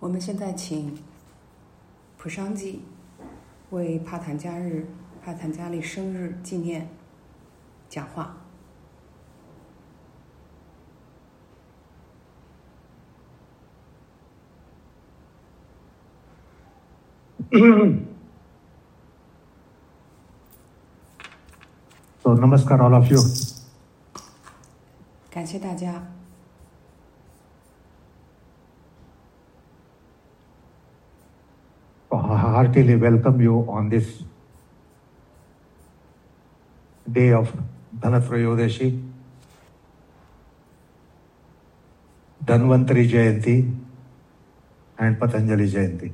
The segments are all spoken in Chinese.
我们现在请普商基为帕坦加利生日纪念讲话。 So, namaskar all of you. 感谢大家。 Heartily welcome you on this day of Dhanatrayodashi, Dhanvantari Jayanti and Patanjali Jayanti.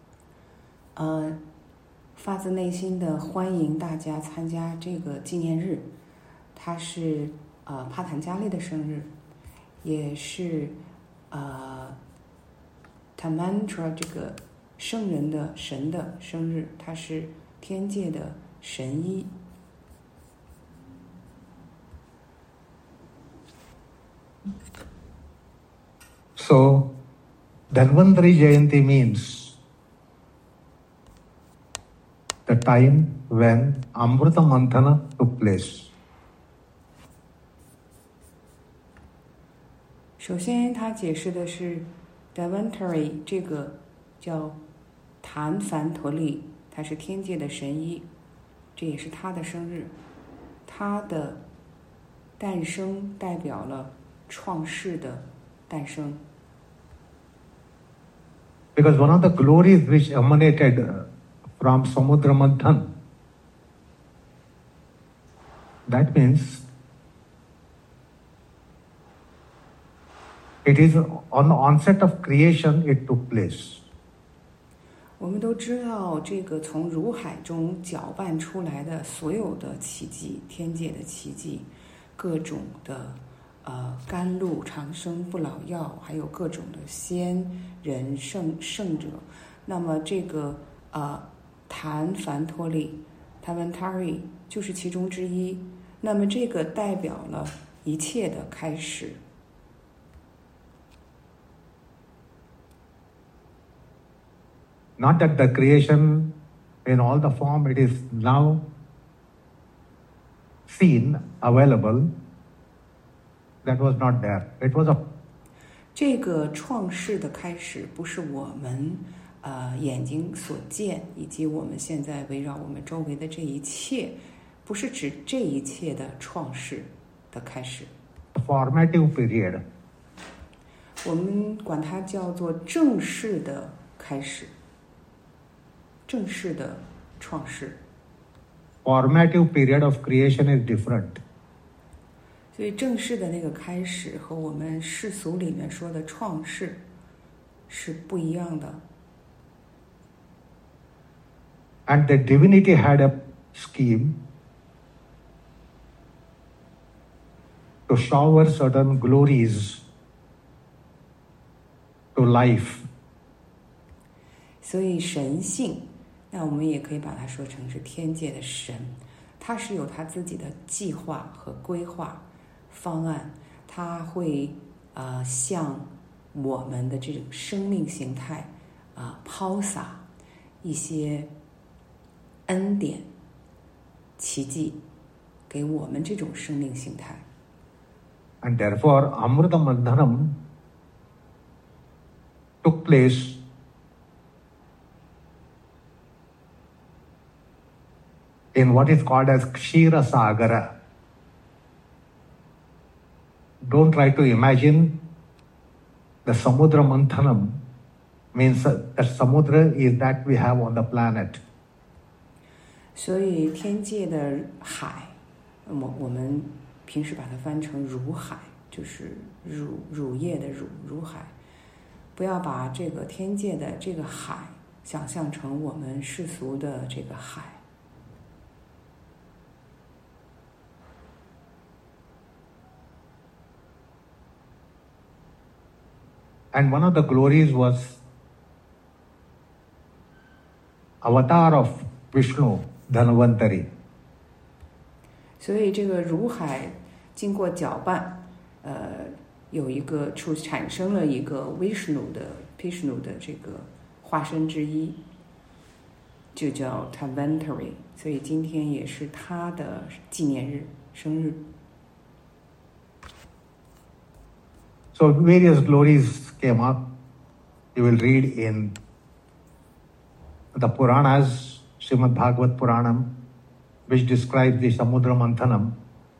发自内心的欢迎大家参加这个纪念日，它是帕坦加利的生日，也是Tanmantra 这个圣人的神的生日，他是天界的神医。 So, Dhanvantari Jayanti means the time when Amrita Manthana took place. 首先，他解释的是 Dhanvantari 这个叫谭梵陀利，他是天界的神医，这也是他的生日。他的诞生代表了创世的诞生。 Because one of the glories which emanated from Samudra Manthan, that means it is on the onset of creation it took place. 我们都知道，这个从乳海中搅拌出来的所有的奇迹，天界的奇迹，各种的甘露、长生不老药，还有各种的仙人圣者。那么这个谭梵陀利 Dhanvantari 就是其中之一。那么这个代表了一切的开始。 Not that the creation in all the form it is now seen, available, that was not there. It was a 这个创世的开始不是我们眼睛所见，以及我们现在围绕我们周围的这一切，不是指这一切的创世的开始。 formative period. 我们管它叫做正式的开始，正式的创世。 Formative period of creation is different. 所以正式的那个开始和我们世俗里面说的创世是不一样的。 And the divinity had a scheme to shower certain glories to life. 所以神性，那我们也可以把它说成是天界的神，他是有他自己的计划和规划方案，他会向我们的这种生命形态抛洒一些恩典、奇迹给我们这种生命形态。 And therefore, Amrita Manthanam took place in what is called as Kshira Sagara. Don't try to imagine the Samudra Manthanam means that Samudra is that we have on the planet. 所以天界的海，我们平时把它翻成乳海，就是乳液的乳海。不要把这个天界的这个海想象成我们世俗的这个海。 And one of the glories was avatar of Vishnu, Dhanvantari. 所以这个乳海经过搅拌， 有一个产生了一个 Vishnu 的这个化身之一，就叫 Tavantari， 所以今天也是他的纪念日、生日。 So various glories came up. You will read in the Puranas, Srimad Bhagavad Puranam, which describes the Samudra Manthanam.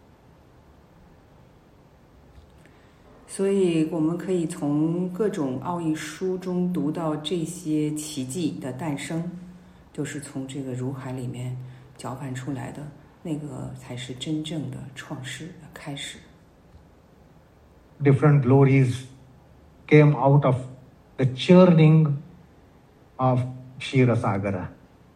所以我们可以从各种奥义书中读到这些奇迹的诞生，就是从这个如海里面搅拌出来的，那个才是真正的创世的开始。 Different glories came out of the churning of Ksheerasagara.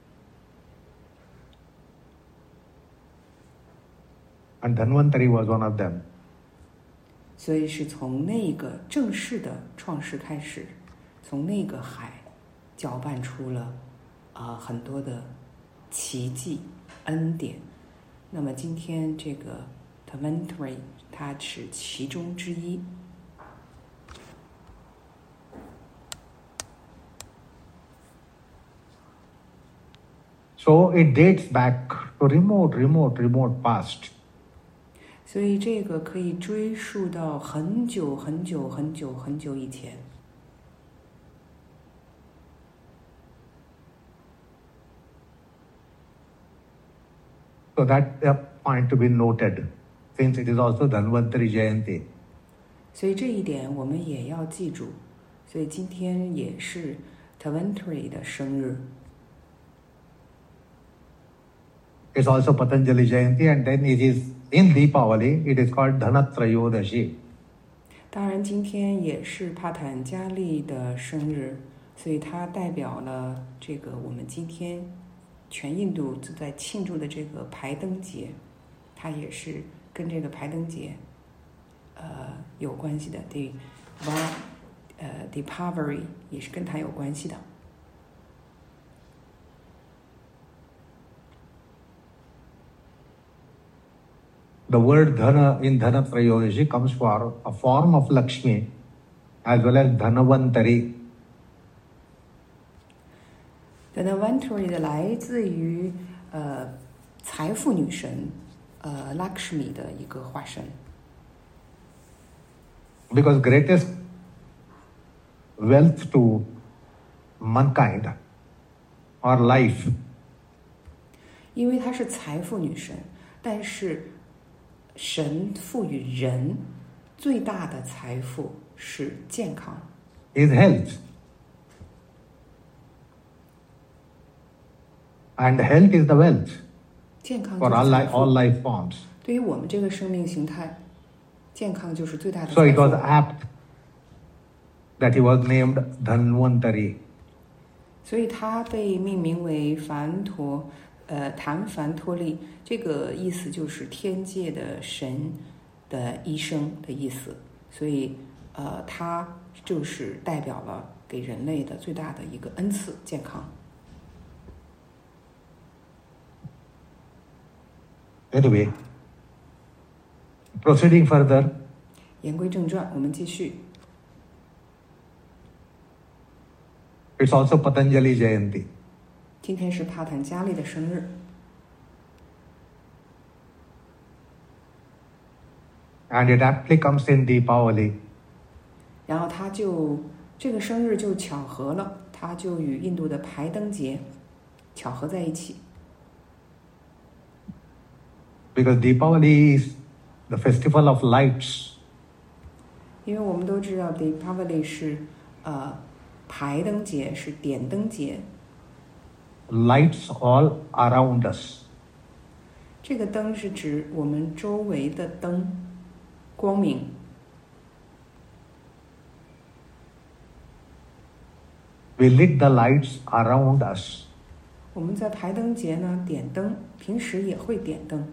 And Dhanvantari was one of them. 所以是从那个正式的创世开始，从那个海搅拌出了很多的奇迹恩典。那么今天这个 Dhanvantari 它是其中之一。 So it dates back to remote past. 所以这个可以追溯到很久以前。 So that's a point to be noted, since it is also Dhanvantari Jayanti. 所以这一点我们也要记住。所以今天也是 Dhanvantari 的生日。 It's also Patanjali Jayanti, and then it is in Deepavali, it is called Dhanatrayodashi. 当然今天也是帕坦加利的生日，所以它代表了这个我们今天全印度都在庆祝的这个排灯节，它也是跟这个排灯节有关系的。Deepavali 也是跟它有关系的。 The word Dhana in Dhanatrayodashi comes for a form of Lakshmi as well as Dhanavantari. Dhanavantari 的来自于财富女神Lakshmi 的一个化身。 Because greatest wealth to mankind or life. 因为她是财富女神，但是神赋予人最大的财富是健康。 Is health. And health is the wealth 健康 for all life forms. 对于我们这个生命形态，健康就是最大的财富。 So it was apt that he was named Dhanvantari. 所以他被命名为谭凡托利，这个意思就是天界的神的医生的意思。所以他就是代表了给人类的最大的一个恩赐——健康。 Anyway, proceeding further. 言归正传，我们继续。 It's also Patanjali Jayanti. 今天是帕坦加利的生日。 And it aptly comes in Deepavali. 然后这个生日就巧合了，它就与印度的排灯节巧合在一起。 Because Deepavali is the festival of lights. 因为我们都知道 Deepavali 是排灯节，是点灯节。 Lights all around us. 这个灯是指我们周围的灯，光明。 We lit the lights around us. 我们在排灯节呢点灯，平时也会点灯。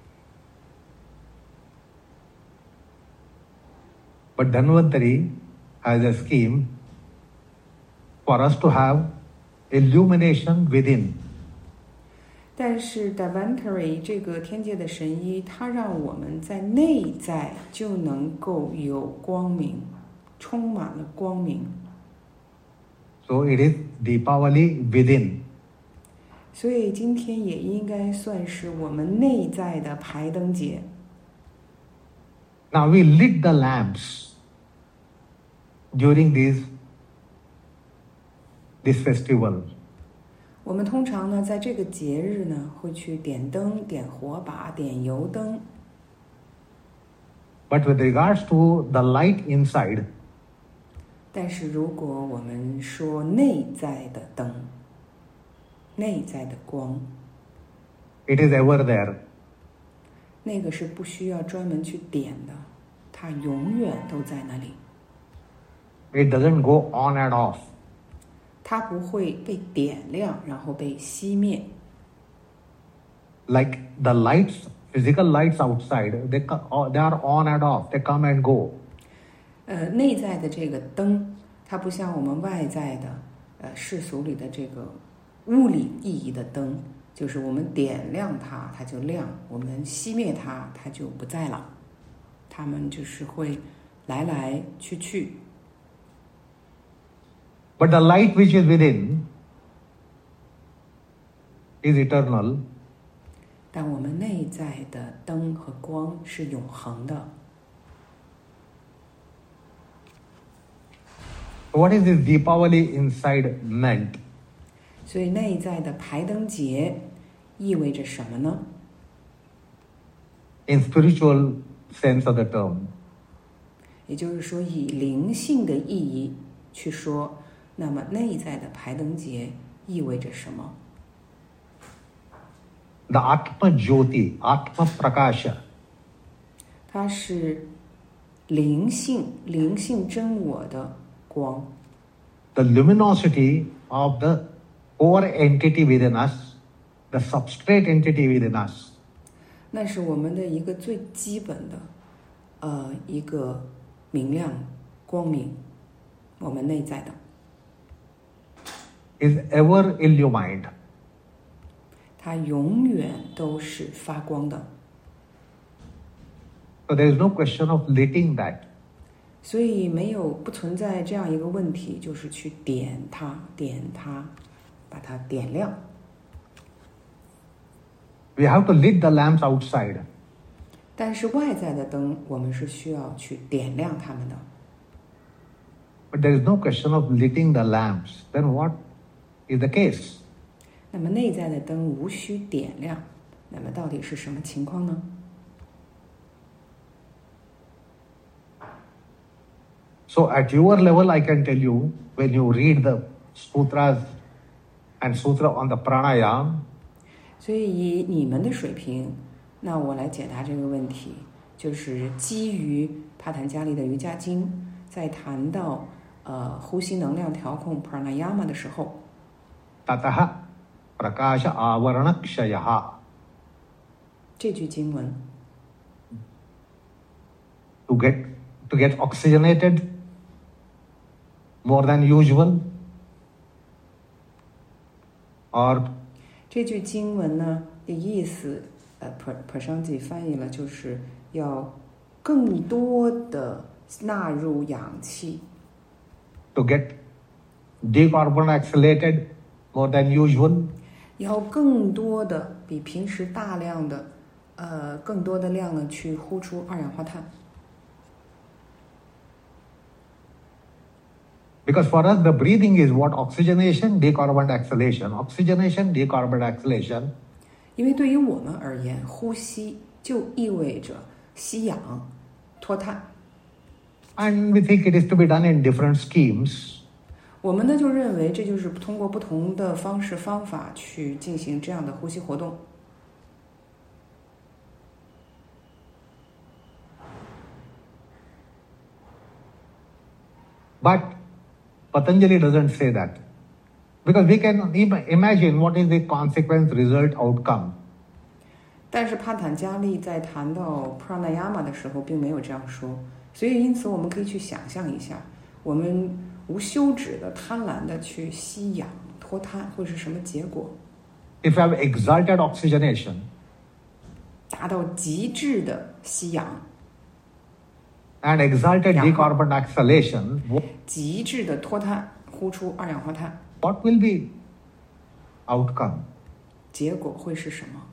But Dhanvantari has a scheme for us to have illumination within. 但是 Dvantari 这个天界的神医，它让我们在内在就能够有光明，充满了光明。 So it is Deepavali within. 所以今天也应该算是我们内在的排灯节。 Now we lit the lamps during this festival. 我们通常呢，在这个节日呢，会去点灯、点火把、点油灯。 But with regards to the light inside, 但是如果我们说内在的灯，内在的光， it is ever there. 那个是不需要专门去点的，它永远都在那里。 It doesn't go on and off. 它不会被点亮，然后被熄灭。 Like the lights, physical lights outside, they are on and off. They come and go. 内在的这个灯，它不像我们外在的，世俗里的这个物理意义的灯，就是我们点亮它，它就亮；我们熄灭它，它就不在了。它们就是会来来去去。 But the light which is within is eternal. 但我们内在的灯和光是永恒的。 What is this Deepavali inside meant? 所以内在的排灯节意味着什么呢？ In spiritual sense of the term, 也就是说，以灵性的意义去说，那么内在的排灯节意味着什么？ the Atma Jyoti, Atma Prakasha, 它是灵性真我的光， the luminosity of the core entity within us, the substrate entity within us. 那是我们的一个最基本的，一个明亮光明，我们内在的。 is ever illumined. 它永远都是发光的， So there is no question of lighting that. 所以不存在这样一个问题，就是去点它，把它点亮。 We have to lit the lamps outside. 但是外在的灯，我们是需要去点亮它们的。 But there is no question of lighting the lamps. Then what is the case? 那么内在的灯无需点亮，那么到底是什么情况呢？ So at your level, I can tell you, when you read the sutras and sutra on the pranayama, 所以以你们的水平，那我来解答这个问题，就是基于帕坦加利的瑜伽经，在谈到呼吸能量调控 pranayama 的时候， tataha prakasha avaranakshaya. 这句经文 To get oxygenated more than usual, or 这句经文呢的意思，Prashanti 翻译了，就是要更多的纳入氧气， to get decarboxylated more than usual, 要更多的比平时大量的更多的量呢去呼出二氧化碳。 because for us the breathing is what? Oxygenation, decarboxylation. Oxygenation, decarboxylation. 因为对于我们而言，呼吸就意味着吸氧、脱碳。 And we think it is to be done in different schemes. 我们呢就认为这就是通过不同的方式方法去进行这样的呼吸活动。 But Patanjali doesn't say that. Because we can imagine what is the consequence, result, outcome. 但是帕坦加利在谈到 pranayama 的时候，并没有这样说，所以因此我们可以去想象一下，我们无休止的、贪婪的去吸氧、脱碳会是什么结果？ if you have exalted oxygenation, 达到极致的吸氧， and exalted 氧化。 decarbon exhalation, 极致的脱碳，呼出二氧化碳， what will be outcome? 结果会是什么？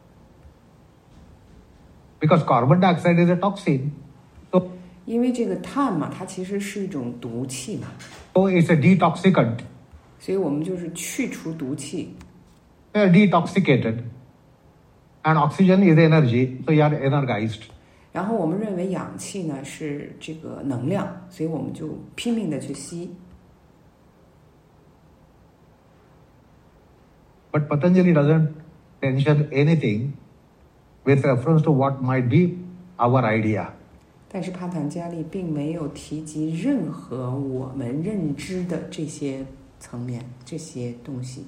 Because carbon dioxide is a toxin, so 因为这个碳嘛，它其实是一种毒气嘛， it's a detoxicant. 所以我们就是去除毒气。 They are detoxicated, and oxygen is energy, so you are energized. 然后我们认为氧气呢是这个能量，所以我们就拼命的去吸。 But Patanjali doesn't mention anything with reference to what might be our idea. 但是帕坦加利并没有提及任何我们认知的这些层面、这些东西。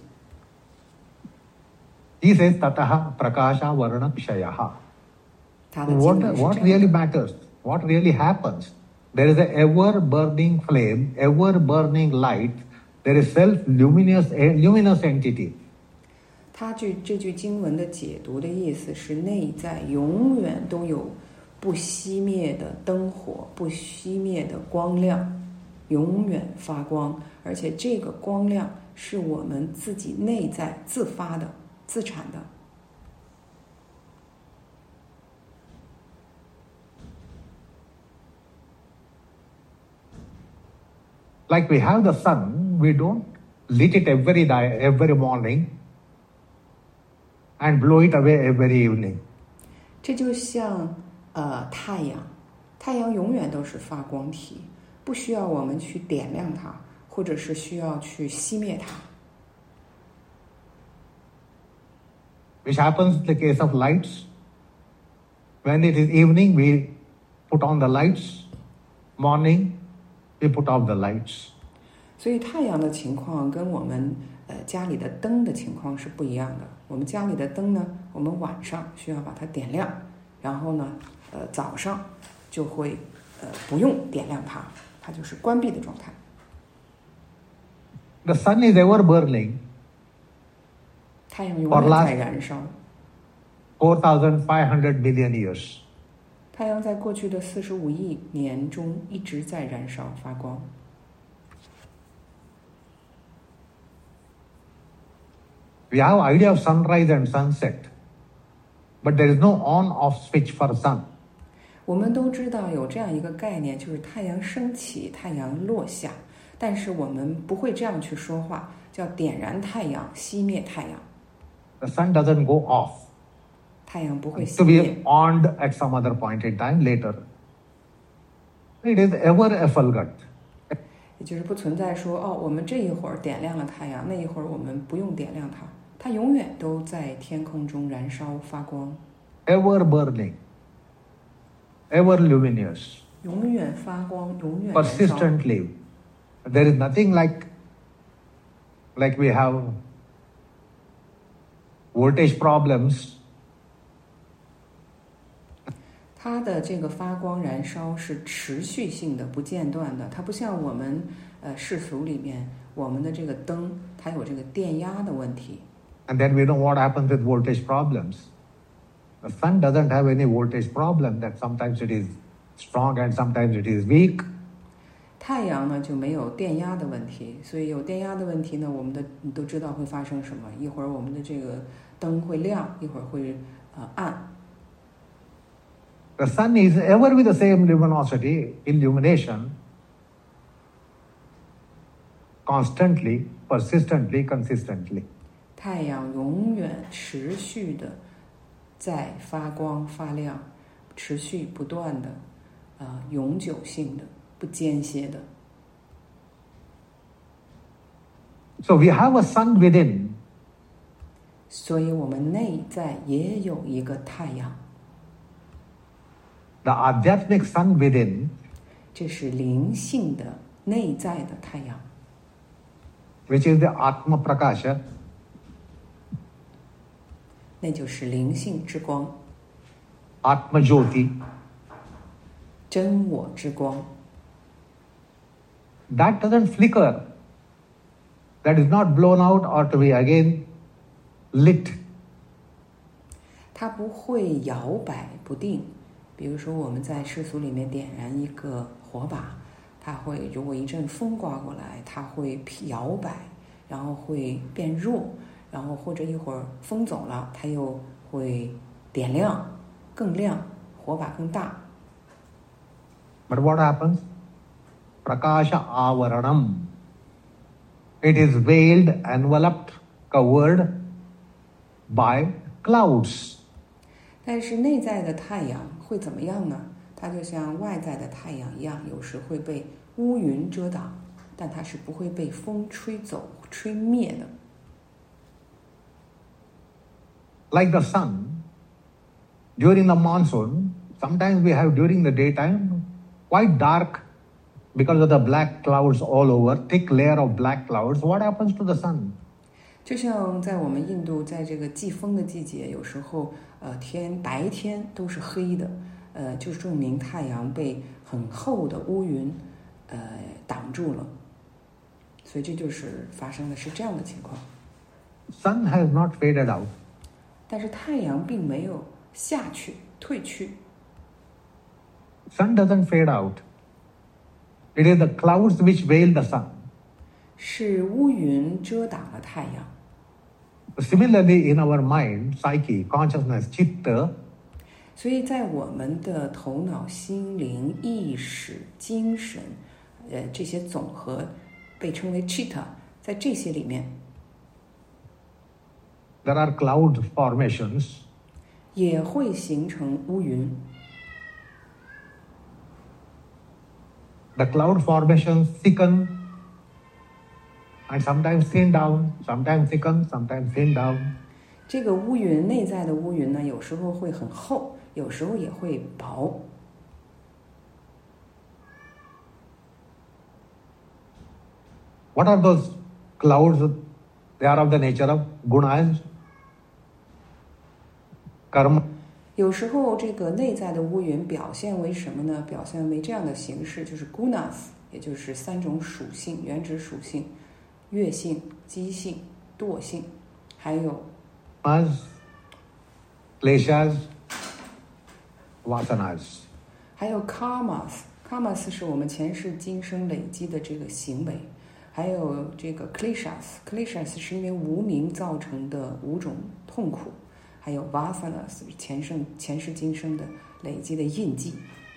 He says tataha prakasha varna kshayaha. 他的经文是 What 这样 really 的。 matters? What really happens? There is an ever-burning flame, ever-burning light. There is self-luminous entity. 他这句经文的解读的意思是，内在永远都有不熄灭的灯火，不熄灭的光亮，永远发光，而且这个光亮是我们自己内在自发的、自产的。 Like we have the sun, we don't lit it every morning and blow it away every evening. 这就像太阳，太阳永远都是发光体，不需要我们去点亮它，或者是需要去熄灭它。 Which happens in the case of lights. When it is evening, we put on the lights. Morning, we put off the lights. 所以太阳的情况跟我们家里的灯的情况是不一样的。我们家里的灯呢，我们晚上需要把它点亮，然后呢，早上就会不用点亮它，它就是关闭的状态。 The sun is ever burning. 太阳永远在燃烧。 4,500 million years. 太阳在过去的45亿年中一直在燃烧发光。 We have idea of sunrise and sunset, but there is no on-off switch for sun. 我们都知道有这样一个概念，就是太阳升起，太阳落下，但是我们不会这样去说话，叫点燃太阳，熄灭太阳。 The sun doesn't go off. 太阳不会 To 熄灭。 be on at some other point in time later. It is ever effulgent. 也就是不存在说哦，我们这一会儿点亮了太阳，那一会儿我们不用点亮它，它永远都在天空中燃烧发光， Ever burning. Ever luminous. 永远发光，永远燃烧。 Persistently. There is nothing like we have voltage problems. 它的这个发光燃烧是持续性的、不间断的，它不像我们世俗里面我们的这个灯，它有这个电压的问题。 And then we know what happens with voltage problems. The sun doesn't have any voltage problem, that sometimes it is strong and sometimes it is weak. 太阳呢就没有电压的问题，所以有电压的问题呢，你都知道会发生什么，一会儿我们的这个灯会亮，一会儿会暗。 The sun is ever with the same luminosity, illumination, constantly, persistently, consistently. 太阳永远持续的在发光发亮，持续不断的，永久性的，不间歇的。 So we have a sun within. 所以我们内在也有一个太阳， The Adhyatmic sun within, 这是灵性的内在的太阳， which is the Atma Prakasha, 那就是灵性之光， Atma Jyoti. 真我之光。 That doesn't flicker. That is not blown out or to be again lit. 它不会摇摆不定。比如说我们在世俗里面点燃一个火把，它会如果一阵风刮过来，它会摇摆，然后会变弱，然后或者一会儿风走了，它又会点亮，更亮，火把更大。 But what happens? Prakasha avaranam. It is veiled, enveloped, covered by clouds. 但是内在的太阳会怎么样呢？它就像外在的太阳一样，有时会被乌云遮挡，但它是不会被风吹走、吹灭的。 Like the sun, during the monsoon, sometimes we have during the daytime quite dark because of the black clouds all over, thick layer of black clouds. What happens to the sun? 就像在我们印度，在这个季风的季节，有时候白天都是黑的，就证明太阳被很厚的乌云挡住了，所以这就是发生的是这样的情况。 Sun has not faded out. 但是太阳并没有下去、退去。 Sun doesn't fade out. It is the clouds which veil the sun. 是乌云遮挡了太阳。 Similarly, in our mind, psyche, consciousness, chitta, 所以在我们的头脑、心灵、意识、精神，这些总和被称为 chitta， 在这些里面 there are cloud formations. 也会形成乌云。 The cloud formations thicken and sometimes thin down, sometimes thicken, sometimes thin down. 这个乌云，内在的乌云呢，有时候会很厚，有时候也会薄。 What are those clouds? They are of the nature of gunas, karma. 有时候这个内在的乌云表现为什么呢？表现为这样的形式，就是 gunas， 也就是3种属性：原子属性、乐性、基性、惰性，还有 kleshas, vasanas. 还有 karmas 是我们前世今生累积的这个行为，还有这个 kleshas 是因为无明造成的5种痛苦，还有 vasanas 前世今生的累积的印记。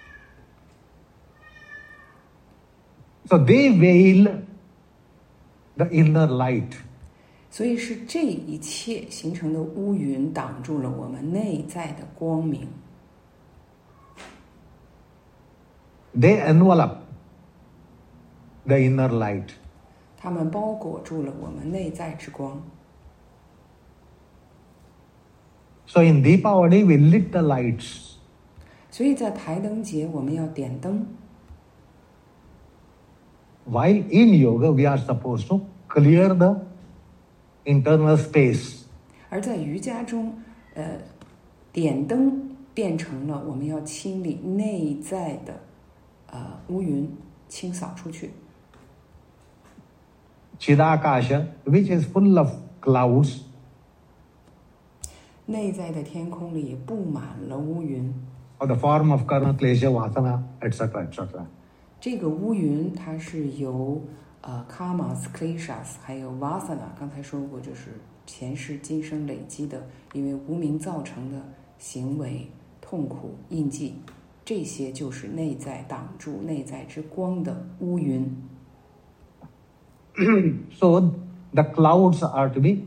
So they veil the inner light. 所以是这一切形成的乌云挡住了我们内在的光明。 They envelop the inner light. 它们包裹住了我们内在之光。 So in Deepavali we lit the lights. 所以在台灯节我们要点灯。 While in yoga we are supposed to clear the internal space. 而在瑜伽中，点灯变成了我们要清理内在的乌云，清扫出去。 Chidakasha, which is full of clouds. 内在的天空里布满了乌云。 Or the form of karma, klesha, vasana, etc., etc. 这个乌云它是由karmas, kleshas 还有 vasana， 刚才说过，就是前世今生累积的因为无明造成的行为、痛苦、印记，这些就是内在挡住内在之光的乌云。 So the clouds are to be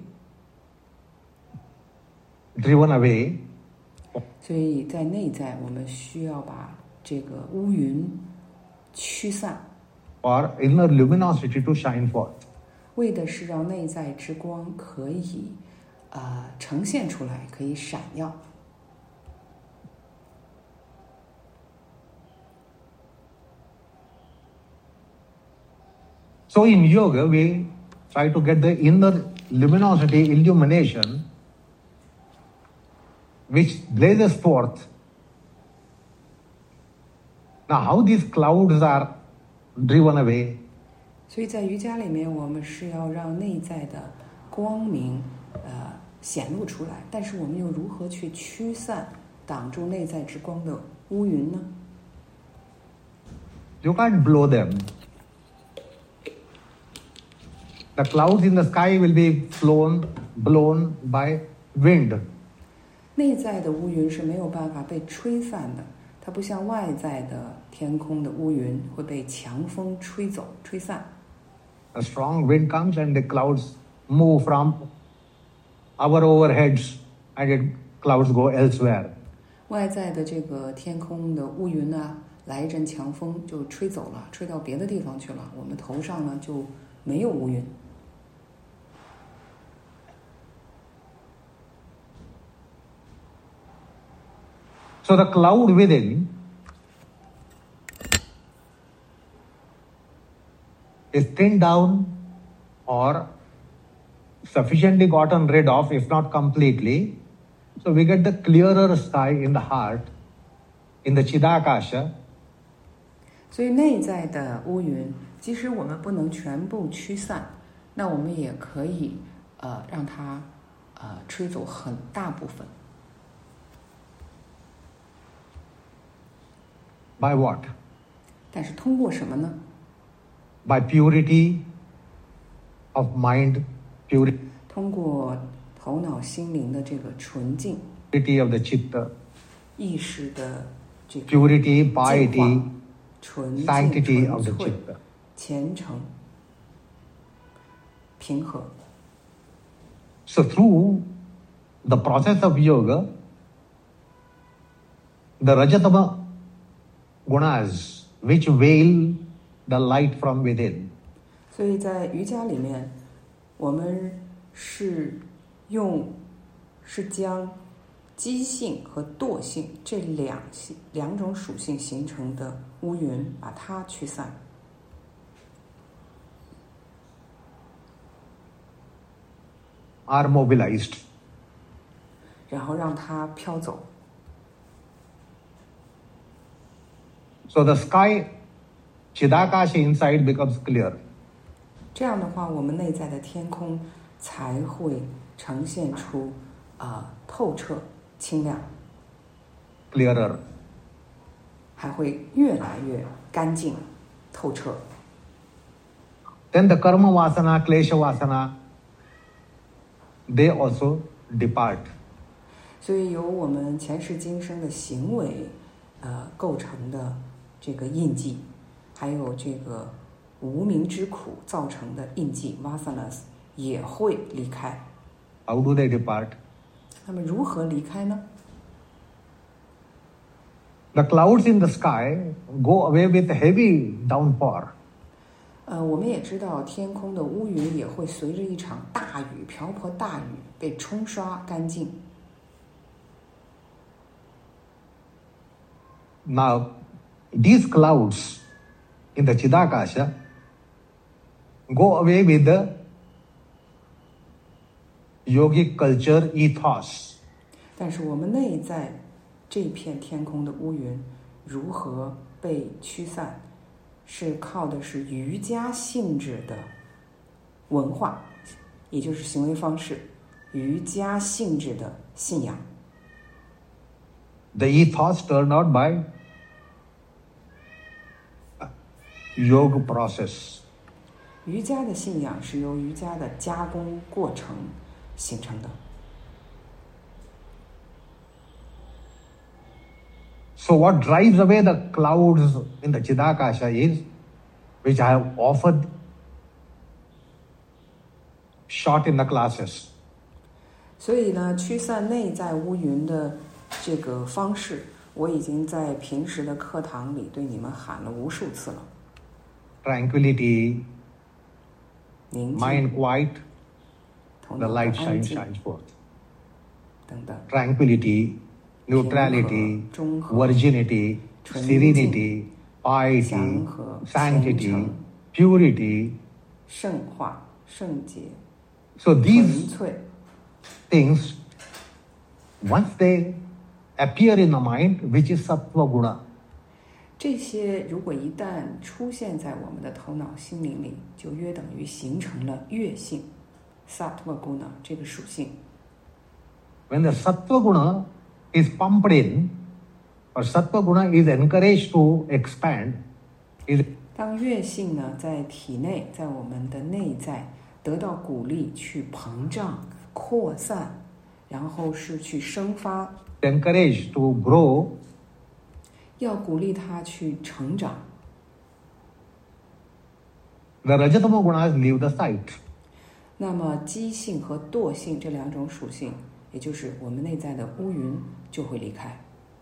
driven away. 所以在内在我们需要把这个乌云驱散， For inner luminosity to shine forth. 为的是让内在之光可以呈现出来，可以闪耀。 So in yoga we try to get the inner luminosity, illumination, which blazes forth. Now how these clouds are driven away? 所以在瑜伽里面，我们是要让内在的光明显露出来，但是我们又如何去驱散挡住内在之光的乌云呢？ You can't blow them. The clouds in the sky will be blown by wind. 内在的乌云是没有办法被吹散的，它不像外在的天空的乌云会被强风吹走、吹散。 A strong wind comes and the clouds move from our overheads and the clouds go elsewhere. 外在的这个天空的乌云呢，来一阵强风就吹走了，吹到别的地方去了，我们头上呢就没有乌云。 So the cloud within is thinned down or sufficiently gotten rid of, if not completely. So we get the clearer sky in the heart, in the Chidakasha. 所以内在的乌云，即使我们不能全部驱散，那我们也可以让它吹走很大部分。 By what? 但是通过什么呢？ By purity of mind, purity 通过头脑心灵的这个纯净， of the chitta, 意识的这个 purity, piety, 纯净、 sanctity of 纯 the 粹、 chitta. 虔诚、平和。 So through the process of yoga, the Rajatama gunas, which veil the light from within, 所以在瑜伽里面，我们是将激性和惰性这两种属性形成的乌云，把它驱散。 are mobilized. 然后让它飘走。 So the sky, Chidakasha inside becomes clear. 这样的话，我们内在的天空才会呈现出透彻、清亮， Clearer. 还会越来越干净、透彻。 Then the karma vasana, klesha vasana, they also depart. 所以由我们前世今生的行为构成的这个印记，还有这个无明之苦造成的印记 vasanas 也会离开。 How do they depart? 那么如何离开呢？ The clouds in the sky go away with heavy downpour. 我们也知道天空的乌云也会随着一场大雨、瓢泼大雨被冲刷干净。 Now, these clouds in the Chidakasha go away with the yogic culture ethos. 但是我们内在这片天空的乌云如何被驱散，是靠的是瑜伽性质的文化，也就是行为方式，瑜伽性质的信仰。 The ethos turned out by yoga process. 瑜伽的信仰是由瑜伽的加工过程形成的。 So what drives away the clouds in the Chidakasha is, which I have often shot in the classes. 所以呢，驱散内在乌云的这个方式，我已经在平时的课堂里对你们喊了无数次了。 Tranquility, 宁静、 mind quiet, 头 the 脑的 light 安 shines 静 forth. 等等。 Tranquility, neutrality, 中和、 virginity, 纯净、 serenity, piety, 祥和、虔 sanctity, 诚、 purity. 圣化、圣洁、 So 纯 these 粹。 things, once they appear in the mind, which is sattva guna, 这些如果一旦出现在我们的头脑心灵里，就约等于形成了月性 sattva guna 这个属性。 when the sattva guna is pumped in, or sattva guna is encouraged to expand, is 当乐性呢在体内，在我们的内在得到鼓励去膨胀、扩散，然后是去生发， encouraged to grow, 要鼓励它去成长。 the rajatama gunas leave the site. 那么激性和惰性这两种属性，也就是我们内在的乌云就会离开。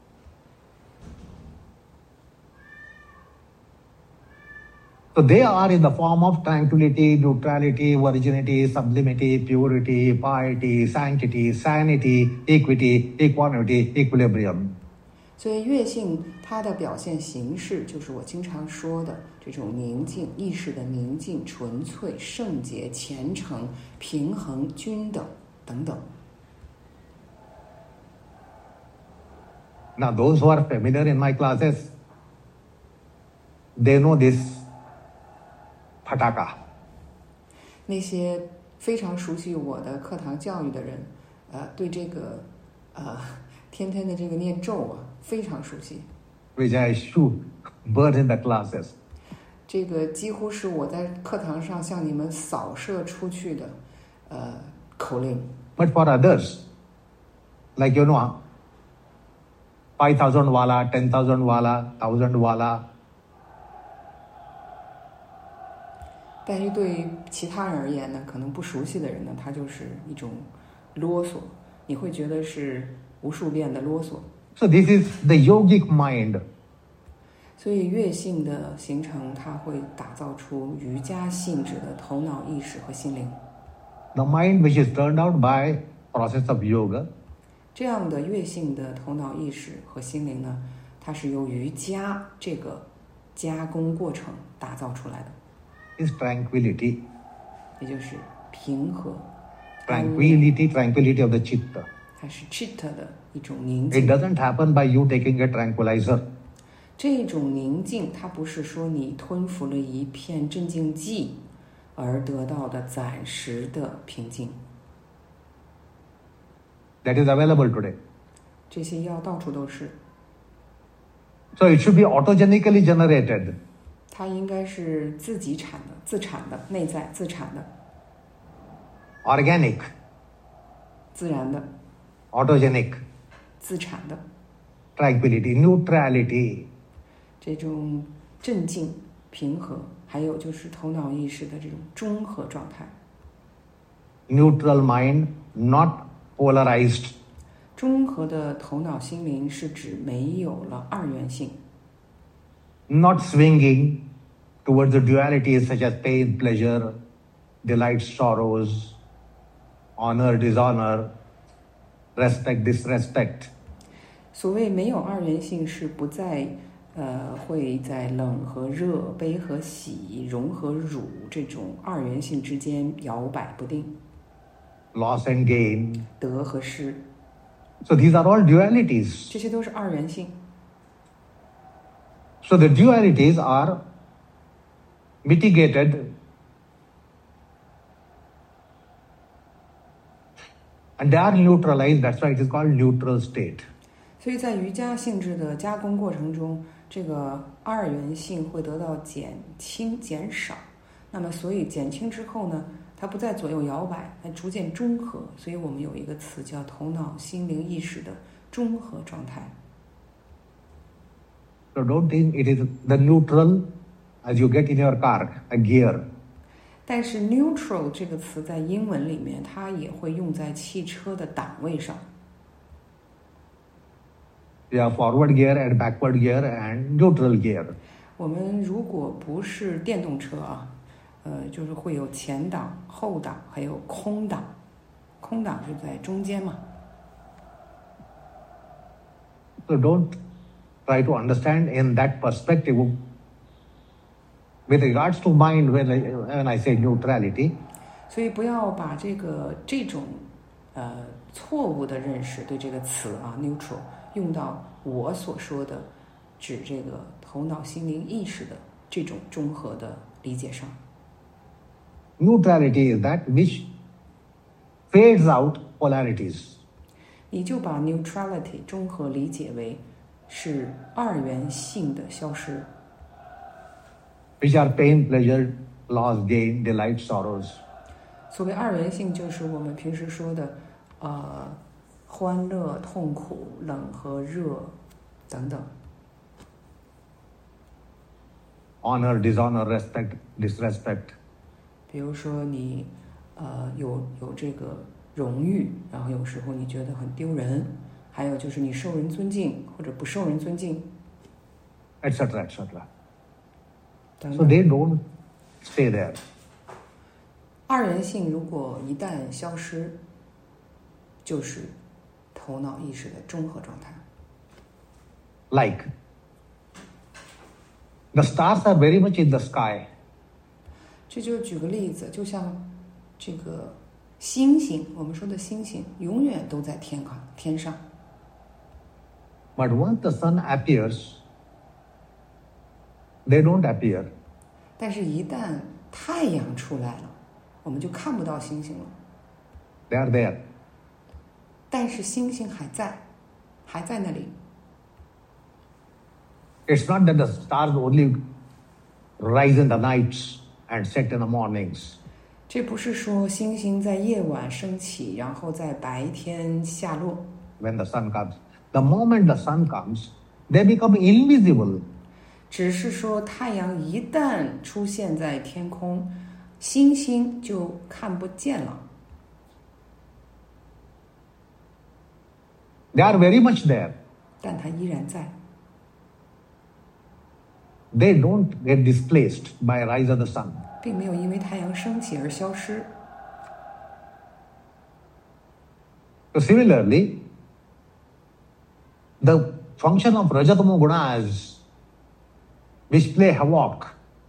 So they are in the form of tranquility, neutrality, virginity, sublimity, purity, piety, sanctity, sanity, equity, equanimity, equilibrium. 所以乐性它的表现形式就是我经常说的这种宁静，意识的宁静、纯粹、圣洁、虔诚、平衡、均等等等。 Now those who are familiar in my classes, they know this pataka. 那些非常熟悉我的课堂教育的人，对这个天天的这个念咒啊，非常熟悉。 Which I shoot burn in the classes. 这个几乎是我在课堂上向你们扫射出去的口令。 But for others, like 5,000 wala, 10,000 wala, 1,000 wala. 但是对于其他人而言呢，可能不熟悉的人呢，他就是一种啰嗦，你会觉得是无数遍的啰嗦。 So this is the yogic mind. 所以乐性的形成，它会打造出瑜伽性质的头脑意识和心灵。 The mind which is turned out by process of yoga. 这样的乐性的头脑意识和心灵呢，它是由瑜伽这个加工过程打造出来的。 Is tranquility. 也就是平和。 Tranquility of the chitta. 它是 chitta 的一种宁 It 静。 doesn't happen by you taking a tranquilizer. 这种宁静，它不是说你吞服了一片镇静剂而得到的暂时的平静。 That is available today. 这些药到处都是， So it should be autogenically generated. 它应该是自己产的、自产的、内在自产的、 Organic. 自然的、 Autogenic. 自产的 Tranquility. Neutrality. 这种镇静、平和，还有就是头脑意识的这种中和状态。 Neutral mind, not polarized. 中和的头脑心灵是指没有了二元性， Not swinging towards the dualities such as pain, pleasure, delights, sorrows, honor, dishonor, respect, disrespect. 所谓没有二元性，是不再会在冷和热、悲和喜、荣和辱这种二元性之间摇摆不定， Loss and gain. 得和失， So these are all dualities. 这些都是二元性。 So the dualities are mitigated and they are neutralized. That's why it is called neutral state. 所以在瑜伽性质的加工过程中，这个二元性会得到减轻、减少。那么，所以减轻之后呢，它不再左右摇摆，它逐渐中和。所以我们有一个词叫头脑、心灵、意识的中和状态。 So don't think it is the neutral as you get in your car, a gear. 但是 neutral 这个词在英文里面，它也会用在汽车的档位上。 You have forward gear and backward gear and neutral gear. 我们如果不是电动车啊，就是会有前档、后档，还有空档。空档就在中间嘛。 So don't try to understand in that perspective. With regards to mind, when I say neutrality, 所以不要把这种错误的认识对这个词啊 neutral 用到我所说的指这个头脑、心灵、意识的这种中和的理解上。 neutrality is that which fades out polarities. 你就把 neutrality 中和理解为是二元性的消失。 Which are pain, pleasure, loss, gain, delight, sorrows. 所谓二元性，就是我们平时说的，欢乐、痛苦、冷和热等等。 Honor, dishonor, respect, disrespect. 比如说你，有这个荣誉，然后有时候你觉得很丢人，还有就是你受人尊敬或者不受人尊敬 etc., etc. 等 So 等。 they don't stay there. 二元性如果一旦消失，就是头脑意识的中和状态。 Like, the stars are very much in the sky. 这就举个例子，就像这个星星，我们说的星星永远都在天上。 But once the sun appears, they don't appear. 但是一旦太阳出来了，我们就看不到星星了。 They are there. 但是星星还在那里。 It's not that the stars only rise in the nights and set in the mornings. 这不是说星星在夜晚升起，然后在白天下落。 When the sun comes. The moment the sun comes, they become invisible. 只是说太阳一旦出现在天空，星星就看不见了。 They are very much there. 但它依然在。 They don't get displaced by rise of the sun. 并没有因为太阳升起而消失。 So similarly, the function of Rajatama Gunas, which play havoc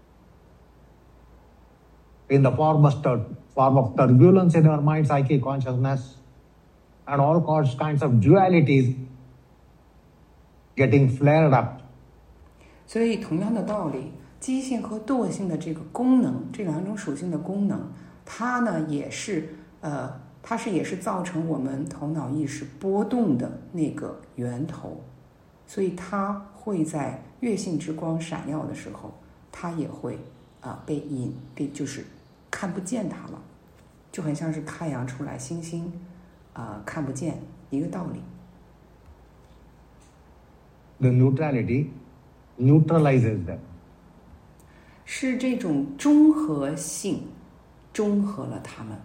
in the form of turbulence in our mind, psychic consciousness, and all kinds of dualities getting flared up. 所以同样的道理，激性和惰性的这个功能，这两种属性的功能，它呢也是造成我们头脑意识波动的那个源头，所以它会在月性之光闪耀的时候，它也会被就是看不见它了，就很像是太阳出来，星星看不见一个道理。 The neutrality neutralizes them. 是这种中和性中和了它们。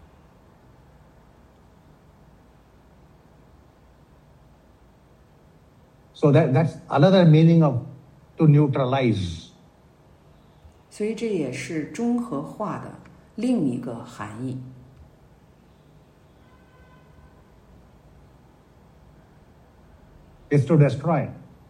So that's another meaning of to neutralize. 所以这也是中和化的另一个含义。 Is to destroy.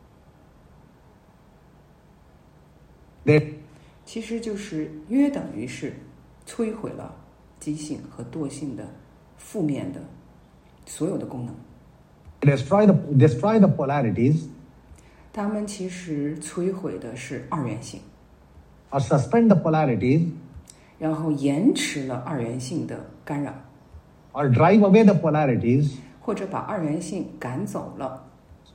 其实就是约等于是摧毁了激性和惰性的负面的所有的功能。 Destroy the polarities. 它们其实摧毁的是二元性， Or suspend the polarities. 然后延迟了二元性的干扰， Or drive away the polarities 或者把二元性赶走了。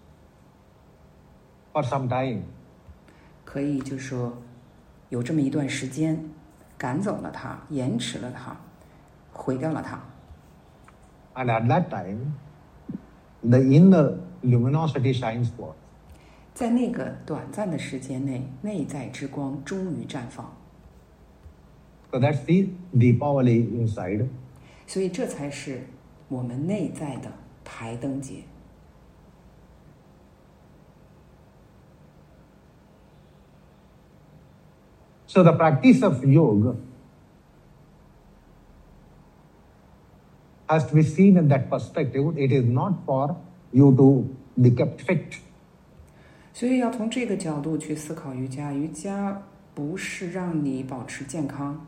for some time. 可以就说有这么一段时间赶走了它，延迟了它，毁掉了它。 And at that time, the inner luminosity shines forth. 在那个短暂的时间内，内在之光终于绽放。 So that's the Deepavali inside. 所以这才是我们内在的台灯节。 So the practice of yoga has to be seen in that perspective. It is not for you to be kept fit. 所以要从这个角度去思考瑜伽。瑜伽不是让你保持健康，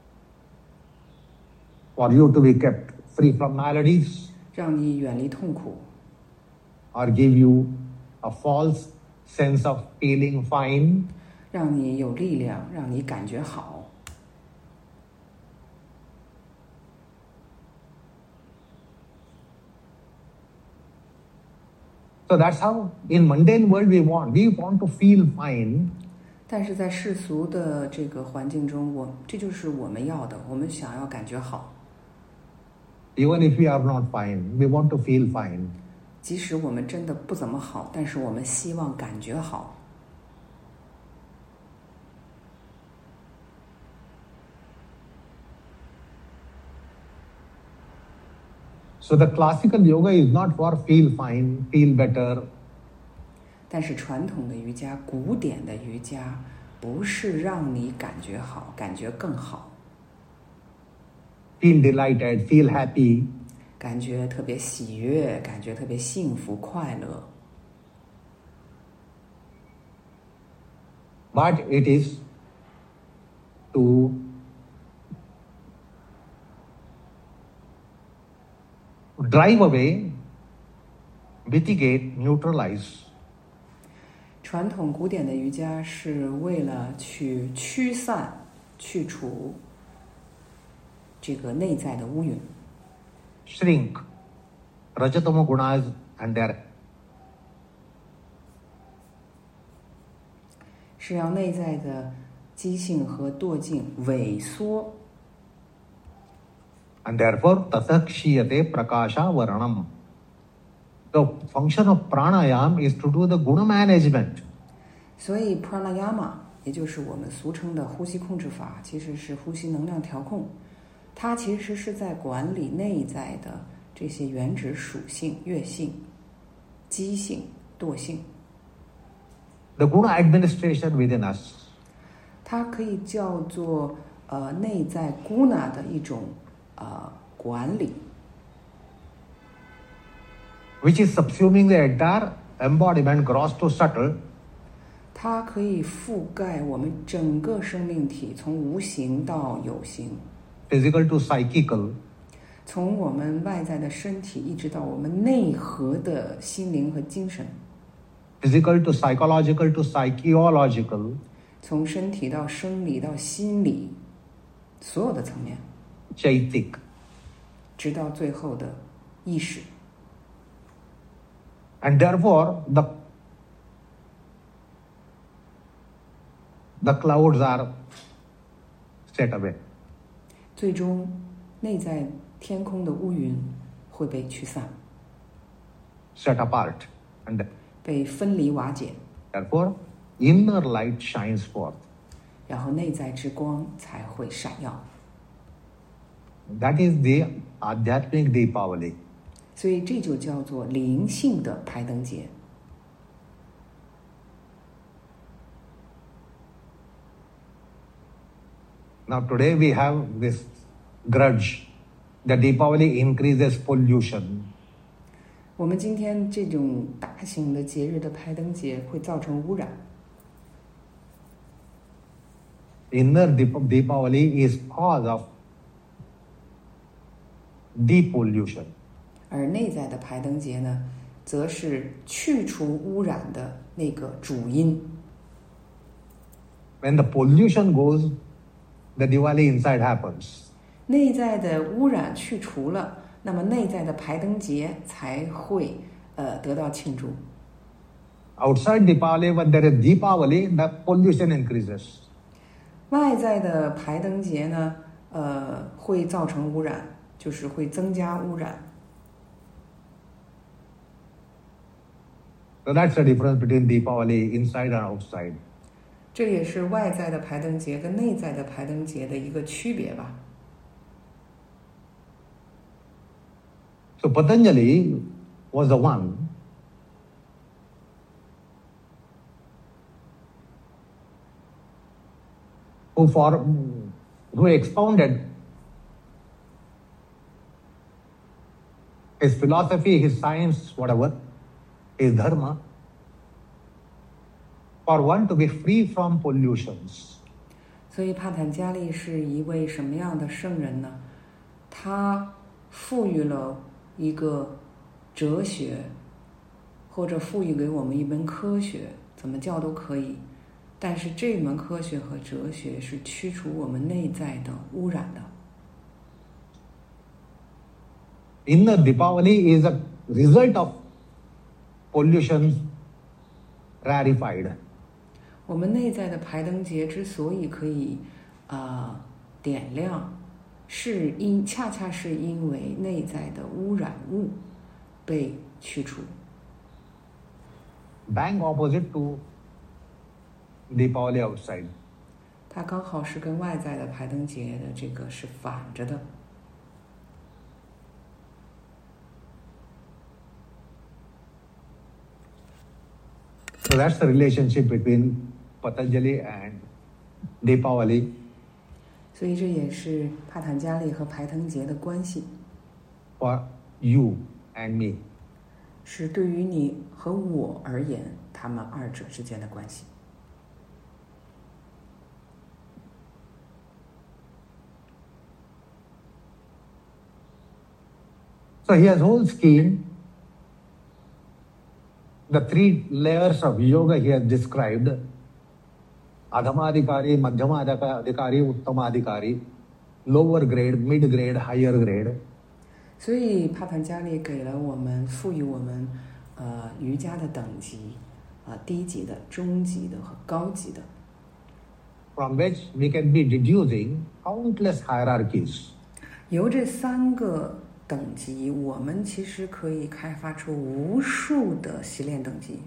For you to be kept free from maladies. 让你远离痛苦， Or give you a false sense of feeling fine. 让你有力量，让你感觉好。 So that's how in mundane world we want to feel fine. 但是在世俗的这个环境中，这就是我们要的，我们想要感觉好。 Even if we are not fine, we want to feel fine. 即使我们真的不怎么好，但是我们希望感觉好。 So the classical yoga is not for feel fine, feel better. 但是传统的瑜伽、古典的瑜伽，不是让你感觉好，感觉更好。 Feel delighted, feel happy. 感觉特别喜悦，感觉特别幸福快乐。 But it is to drive away, mitigate, neutralize. 传统古典的瑜伽是为了去驱散、去除这个内在的乌云。 Shrink Rajatama gunas and their 是让内在的激性和惰性萎缩。 And therefore tasakshiyate prakasha varanam. The function of pranayam is to do the guna management. 所以 pranayama 也就是我们俗称的呼吸控制法，其实是呼吸能量调控。它其实是在管理内在的这些原质属性、乐性、激性、惰性。 The guna administration within us. 它可以叫做内在 guna 的一种管理。 Which is subsuming the entire embodiment gross to subtle. 它可以覆盖我们整个生命体，从无形到有形。 Physical to psychical. 从我们外在的身体一直到我们内核的心灵和精神。 Physical to psychological to psychological. 从身体到生理到心理，所有的层面。 Chaitik. 直到最后的意识。 And therefore the clouds are set away. 最终内在天空的乌云会被驱散， Set apart. And 被分离瓦解， therefore inner light shines forth. 然后内在之光才会闪耀。 That is the Adhyatmic Deepavali. 所以这就叫做灵性的排灯节。 Now today we have this grudge that Deepavali increases pollution. 我们今天这种大型的节日的排灯节会造成污染。 Inner Deepavali is cause of depollution. 而内在的排灯节呢，则是去除污染的那个主因。 When the pollution goes, the Diwali inside happens. 内在的污染去除了，那么内在的排灯节才会得到庆祝。 Outside Deepavali, when there is Deepavali, the pollution increases. 外在的排灯节呢，会造成污染，就是会增加污染。 So that's the difference between Deepavali inside and outside. 这也是外在的排灯节跟内在的排灯节的一个区别吧。 So Patanjali was the one who expounded his philosophy, his science, whatever, his dharma, for one to be free from pollutions. 所以帕坦加利是一位什么样的圣人呢？他赋予了一个哲学，或者赋予给我们一门科学，怎么叫都可以。但是这门科学和哲学是驱除我们内在的污染的。 Inner Deepavali is a result of pollution rarefied. 我们内在的排灯节之所以可以点亮，恰恰是因为内在的污染物被去除。 Bang opposite to Deepavali outside. 它刚好是跟外在的排灯节的这个是反着的。 So that's the relationship between Patanjali and Deepavali. 所以这也是帕坦加利和排灯节的关系。 For you and me. 是对于你和我而言，他们二者之间的关系。 So here's whole scheme. The 3 layers of yoga he has described: Adhamadhikari, Madhyamadhikari, Uttamadhikari, lower grade, mid grade, higher grade. 所以帕坦加利给了我们，赋予我们瑜伽的等级，低级的、中级的和高级的。 From which we can be deducing countless hierarchies. 由这3个等级，我们其实可以开发出无数的习练等级。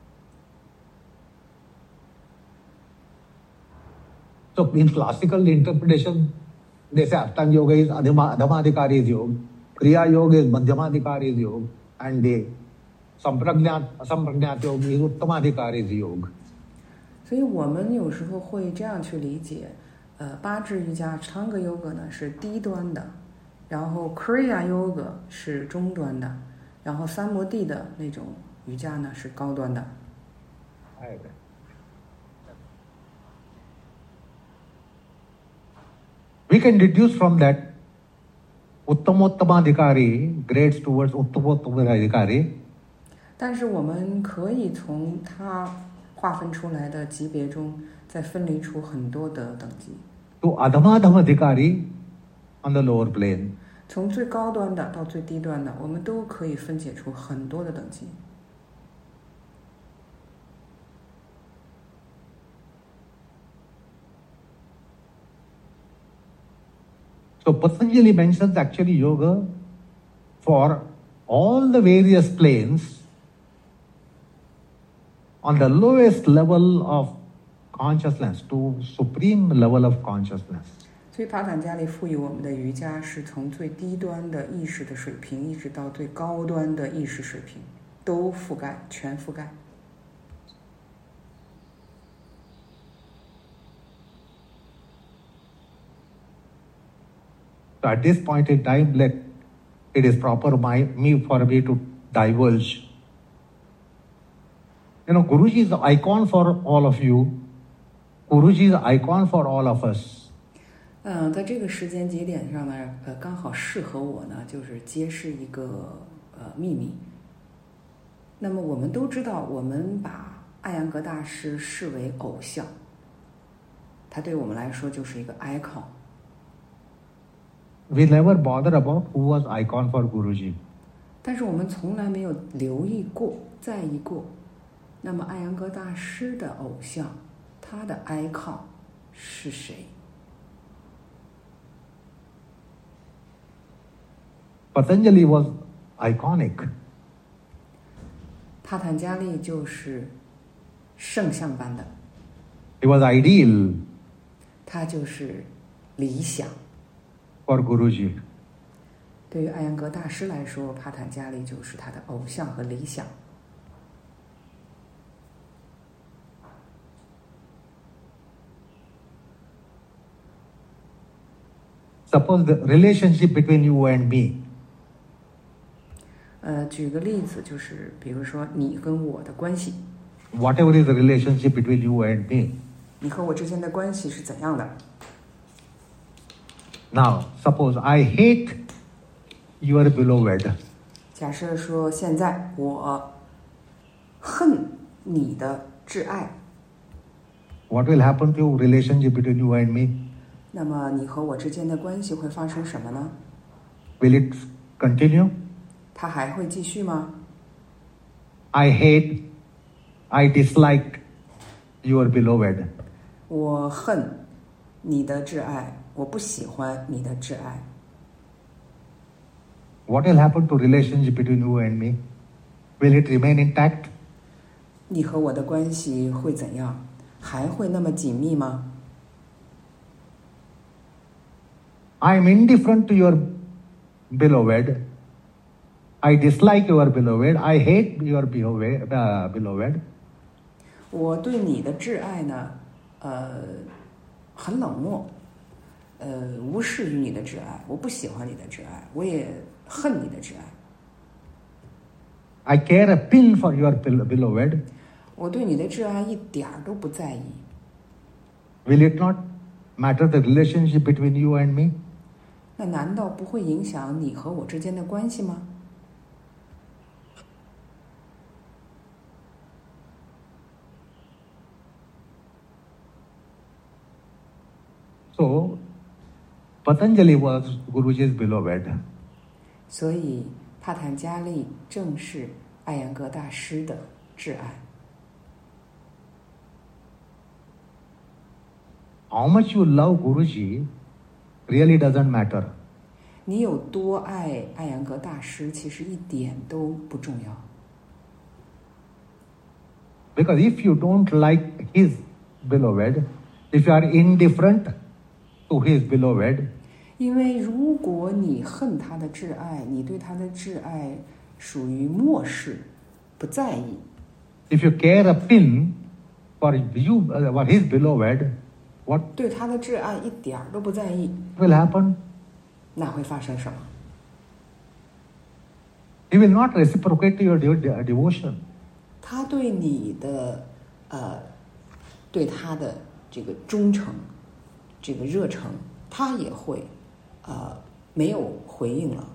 So in classical interpretation, they say Ashtanga Yoga is Adhamadhikari's yoga, Kriya Yoga is Madhyamadhikari's yoga, and the Sampragnat Yoga is Uttamadhikari's yoga. 所以我们有时候会这样去理解，八支瑜伽 Ashtanga Yoga 呢是低端的，然后 Kriya Yoga 是中端的，然后三摩地的那种瑜伽呢是高端的。 We can deduce from that Uttamottamadhikari grades towards Uttamottamadhikari. 但是我们可以从它划分出来的级别中，再分离出很多的等级。 To Adhamadhamadhikari on the lower plane. 从最高端的到最低端的，我们都可以分解出很多的等级。 So Patanjali mentions actually yoga for all the various planes on the lowest level of consciousness to supreme level of consciousness. 所以帕坦加利赋予我们的瑜伽是从最低端的意识的水平，一直到最高端的意识水平，都覆盖，全覆盖。 So at this point in time, it is proper for me to divulge. You know, Guruji is the icon for all of you. Guruji is the icon for all of us. 在这个时间节点上呢，刚好适合我呢，就是揭示一个秘密。那么我们都知道，我们把艾扬格大师视为偶像，他对我们来说就是一个 icon。 We never bother about who was icon for Guruji. 但是我们从来没有留意过、在意过，那么艾扬格大师的偶像，他的 icon 是谁 ？Patanjali was iconic. 帕坦加利就是圣像般的。 He was ideal. 他就是理想。 For Guruji. 对于艾扬格大师来说，帕坦加利就是他的偶像和理想。 Suppose the relationship between you and me. 举个例子，就是比如说你跟我的关系。 Whatever is the relationship between you and me. 你和我之间的关系是怎样的？ Now, suppose I hate your beloved. 假设说现在我恨你的挚爱。 What will happen to relationship between you and me? 那么你和我之间的关系会发生什么呢？ Will it continue? 它还会继续吗 I hate, I dislike your beloved. 我恨你的挚爱，我不喜欢你的挚爱。 What will happen to relationship between you and me? Will it remain intact? 你和我的关系会怎样？还会那么紧密吗？ I am indifferent to your beloved. I dislike your beloved. I hate your beloved. 我对你的挚爱呢，很冷漠，无视于你的挚爱，我不喜欢你的挚爱，我也恨你的挚爱。 I care a pin for your beloved. 我对你的挚爱一点儿都不在意。 Will it not matter the relationship between you and me? 那难道不会影响你和我之间的关系吗？ So, Patanjali was Guruji's beloved. 所以帕坦加利正是艾扬格大师的挚爱。 How much you love Guruji really doesn't matter. 你有多爱艾扬格大师，其实一点都不重要。 Because if you don't like his beloved, if you are indifferent to his beloved, 因为如果你恨他的挚爱，你对他的挚爱属于漠视，不在意。 if you care a pin for you, for his beloved, what 对他的挚爱一点儿都不在意， will happen? 那会发生什么？ He will not reciprocate to your devotion. 他对你的对他的这个忠诚，这个热诚，他也会没有回应了。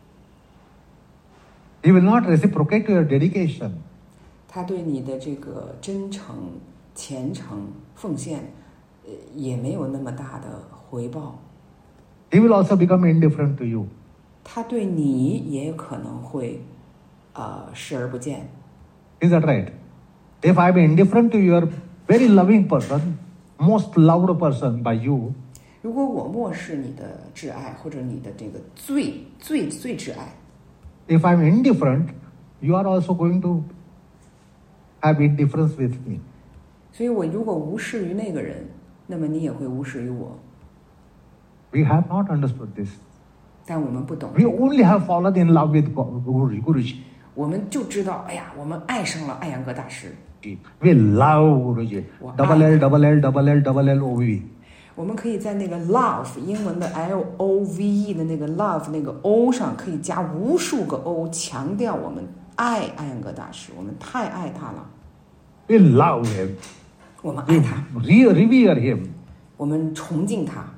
He will not reciprocate to your dedication. 他对你的这个真诚、虔诚、奉献，也没有那么大的回报。 He will also become indifferent to you. 他对你也可能会视而不见。 Is that right? If I am indifferent to your very loving person, most loved person by you, 如果我漠视你的挚爱，或者你的这个最挚爱， if I am indifferent, you are also going to have indifference with me. 所以我如果无视于那个人，那么你也会无视于我。 We have not understood this. 但我们不懂， We only have fallen in love with Guruji. 我们就知道，哎呀，我们爱上了艾扬格大师。 We love Guruji. Wow. Double L, double L, double L, double L, O V. 我们可以在那个 love 英文的 LOVE 的那个 love 那个 O 上可以加无数个 O， 强调我们爱艾扬格大师，我们太爱他了， We love him. 我们爱他， Revere him. 我们崇敬他。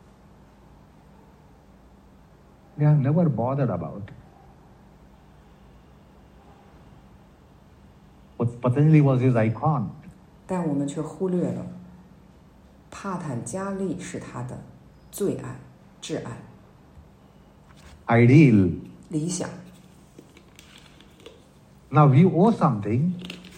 They are never bothered about. But Patanjali was his icon. 但我们却忽略了，帕坦加利是他的最爱、挚爱、 Ideal. 理想。 Now we owe something.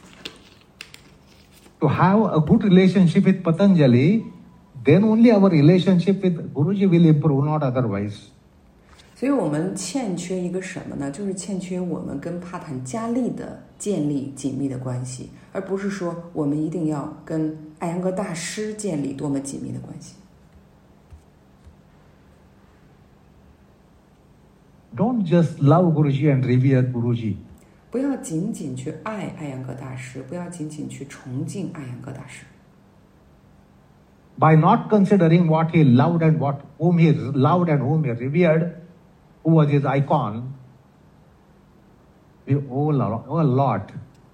To have a good relationship with Patanjali, then only our relationship with Guruji will improve, not otherwise. 所以我们欠缺一个什么呢？就是欠缺我们跟帕坦加利的建立紧密的关系，而不是说我们一定要跟艾扬格大师建立多么紧密的关系。 Don't just love Guruji and revere Guruji. 不要仅仅去爱艾扬格大师，不要仅仅去崇敬艾扬格大师。 By not considering what he loved and whom he loved and whom he revered, who was his icon, we owe a lot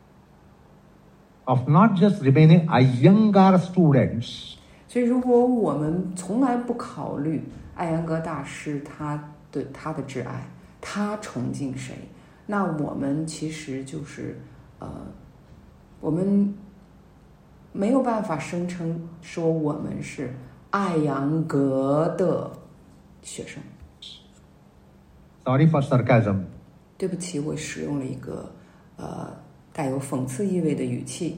of not just remaining Iyengar students. 所以，如果我们从来不考虑艾扬格大师他对他的挚爱，他崇敬谁，那我们其实就是我们没有办法声称说我们是艾扬格的学生。 Sorry for sarcasm. 对不起，我使用了一个带有讽刺意味的语气。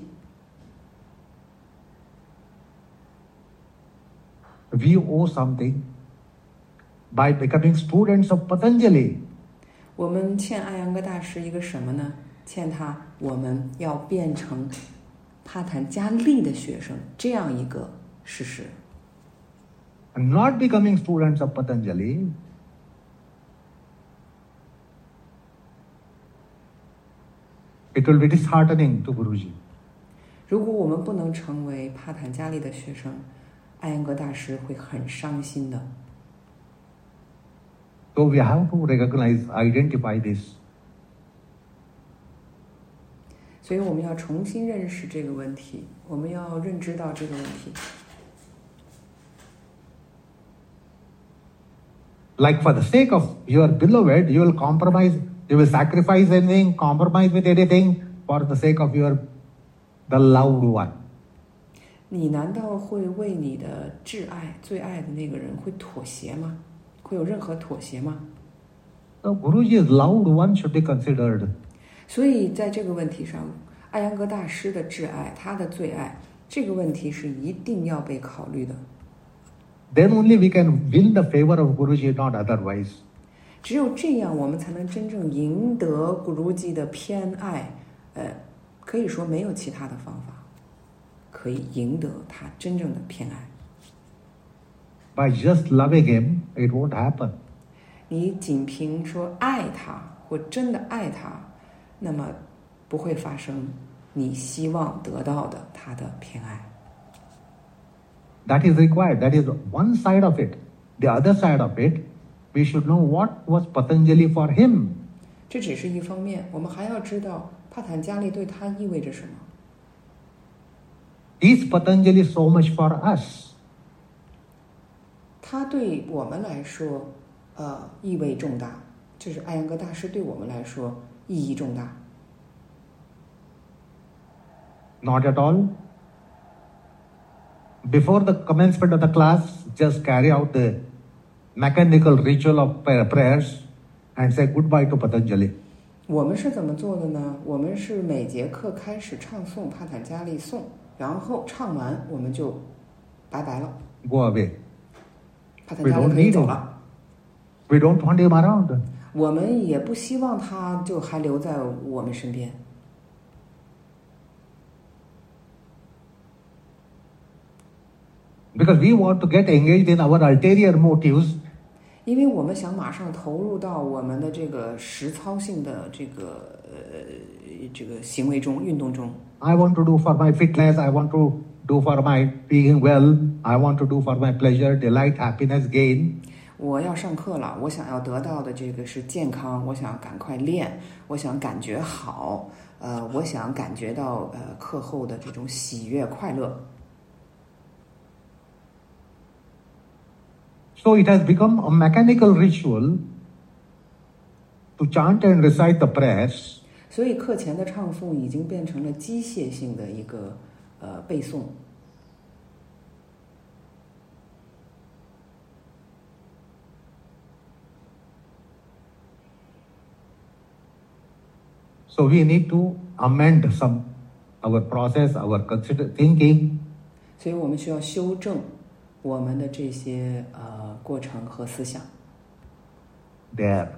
We owe something by becoming students of Patanjali. 我们欠艾扬格大师一个什么呢？欠他我们要变成帕坦加利的学生这样一个事实。 And not becoming students of Patanjali, it will be disheartening to Guruji. 如果我们不能成为帕坦加利的学生，艾扬格大师会很伤心的。 So we have to recognize, identify this. 所以我们要重新认识这个问题，我们要认知到这个问题。 Like for the sake of your beloved, you will compromise, you will sacrifice anything, compromise with anything for the sake of the loved one. 你难道会为你的挚爱、最爱的那个人会妥协吗？会有任何妥协吗？ So Guruji's loved one should be considered. 所以在这个问题上，艾扬格大师的挚爱，他的最爱，这个问题是一定要被考虑的。 Then only we can win the favor of Guruji, not otherwise. 只有这样，我们才能真正赢得 Guruji 的偏爱。可以说没有其他的方法可以赢得他真正的偏爱。 By just loving him, it won't happen. 你仅凭说爱他或真的爱他，那么不会发生你希望得到的他的偏爱。 That is required. That is one side of it. The other side of it, we should know what was Patanjali for him. 这只是一方面，我们还要知道帕坦加利对他意味着什么。 Is Patanjali so much for us? 他对我们来说，意味重大，就是艾扬格大师对我们来说意义重大。 Not at all. Before the commencement of the class, just carry out the mechanical ritual of prayers and say goodbye to Patanjali. 我们是怎么做的呢？我们是每节课开始唱诵帕坦加利颂，然后唱完我们就拜拜了。 Go away. 帕坦加利可以走了。 We don't want him around. 我们也不希望他就还留在我们身边。 Because we want to get engaged in our ulterior motives. 因为我们想马上投入到我们的这个实操性的这个行为中、运动中。 I want to do for my fitness. I want to do for my being well. I want to do for my pleasure, delight, happiness, gain. 我要上课了，我想要得到的这个是健康，我想要赶快练，我想感觉好，我想感觉到课后的这种喜悦快乐。 So it has become a mechanical ritual to chant and recite the prayers. 所以课前的唱诵已经变成了机械性的一个背诵。 So we need to amend our process, our thinking. 所以我们需要修正我们的这些过程和思想。 There.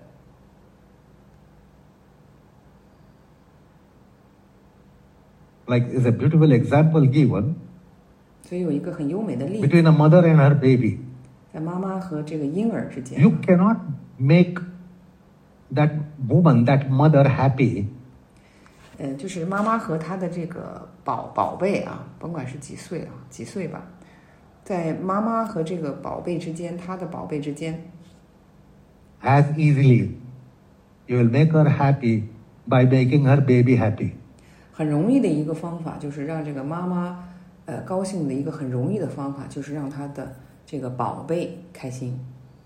Like is a beautiful example given. 所以有一个很优美的例子。 Between a mother and her baby. 在妈妈和这个婴儿之间。 You cannot make that woman, that mother happy. 就是妈妈和她的这个宝贝啊，甭管是几岁吧，在妈妈和这个宝贝之间，她的宝贝之间 as easily you will make her happy by making her baby happy. 很容易的一个方法就是让这个妈妈高兴的一个很容易的方法就是让她的这个宝贝开心。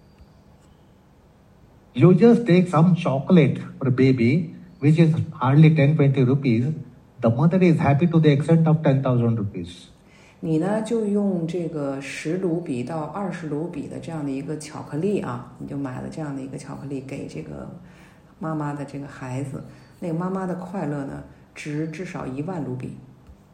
You just take some chocolate for a baby, which is hardly 10-20 rupees. The mother is happy to the extent of 10,000 rupees. 你呢就用这个10卢比到20卢比的这样的一个巧克力啊，你就买了这样的一个巧克力给这个妈妈的这个孩子，那个妈妈的快乐呢值至少1万卢比。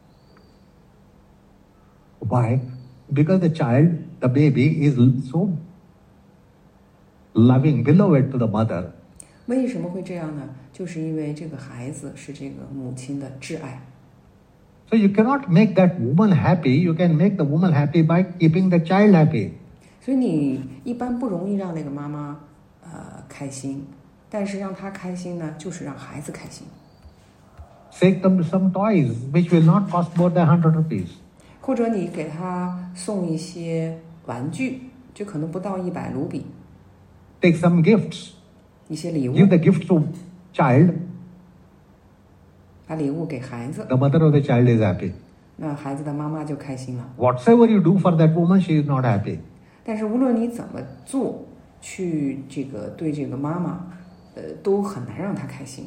Why? Because the child, the baby, is so loving, beloved to the mother. 为什么会这样呢？就是因为这个孩子是这个母亲的挚爱。 So you cannot make that woman happy. You can make the woman happy by keeping the child happy. 所以你一般不容易让那个妈妈开心，但是让她开心呢，就是让孩子开心。 Take them some toys which will not cost more than 100 rupees. 或者你给她送一些玩具，就可能不到100卢比。 Take some gifts. 一些礼物。 Give the gift to child. 把礼物给孩子。 The mother of the child is happy. 那孩子的妈妈就开心了。 Whatever you do for that woman, she is not happy. 但是无论你怎么做，去对这个妈妈，都很难让她开心。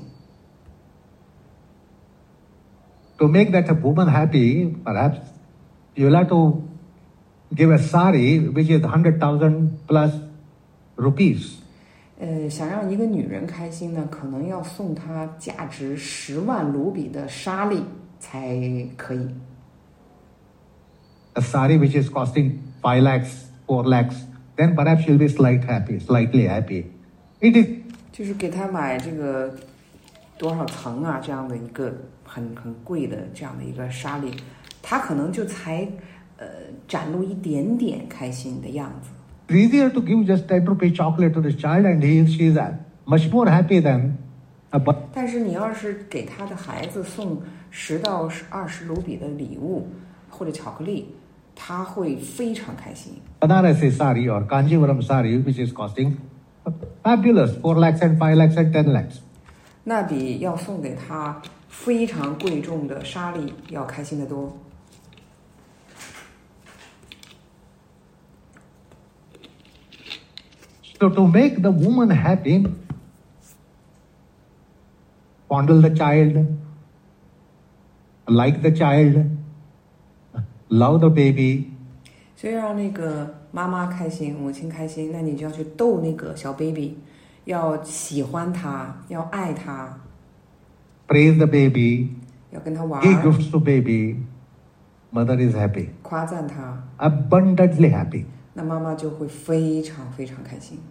To make that woman happy, perhaps you will have to give a sari which is 100,000 plus rupees. 想让一个女人开心呢，可能要送她价值10万卢比的纱丽才可以。 A sari which is costing 5 lakhs, 4 lakhs, then perhaps she'll be slightly happy. It is 就是给她买这个多少层啊，这样的一个很贵的这样的一个纱丽，她可能就才展露一点点开心的样子。 easier to give just 10 rupee chocolate to the child and she is much more happy than a 但是你要是给他的孩子送10到20卢比的礼物或者巧克力，他会非常开心。 Banarasi sari or Kanjivaram sari which is costing fabulous 4 lakhs and 5 lakhs and 10 lakhs. 那比要送给他非常贵重的纱丽要开心得多。 So to make the woman happy, fondle the child, like the child, love the baby. 所以让那个妈妈开心，母亲开心，那你就要去逗那个小 baby， 要喜欢他，要爱他。 Praise the baby, 要跟他玩。 give gifts to baby. Mother is happy. 夸赞他。 Abundantly happy. 那妈妈就会非常非常开心。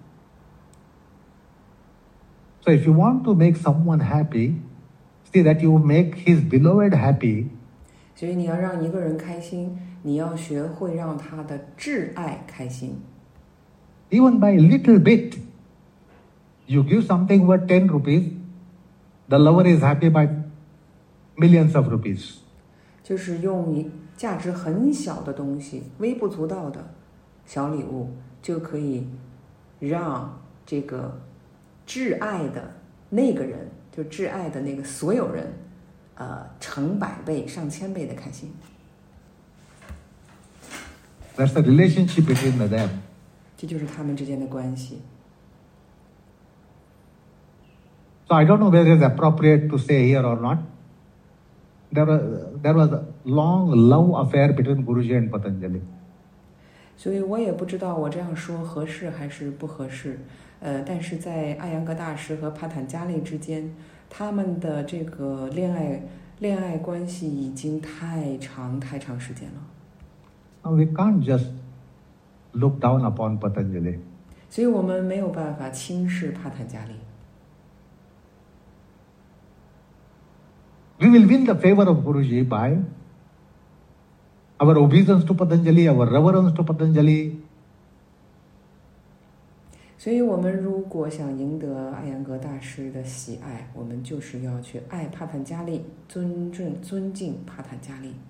So if you want to make someone happy, see that you make his beloved happy. 所以你要让一个人开心，你要学会让他的挚爱开心。 Even by little bit, you give something worth 10 rupees, the lover is happy by millions of rupees. 就是用价值很小的东西，微不足道的小礼物，就可以让这个挚爱的那个人，就挚爱的那个所有人，成百倍、上千倍的开心。 That's the relationship between them. 这就是他们之间的关系。 So I don't know whether it's appropriate to say here or not. There was a long love affair between Guruji and Patanjali. 所以我也不知道我这样说合适还是不合适。但是在艾扬格大师和帕坦加利之间，他们的这个恋爱关系已经太长时间了。 Now we can't just look down upon Patanjali. 所以我们没有办法轻视帕坦加利。 We will win the favor of Guruji by our obeisance to Patanjali, our reverence to Patanjali. 所以我们如果想赢得艾扬格大师的喜爱，我们就是要去爱帕坦加利，尊敬帕坦加利。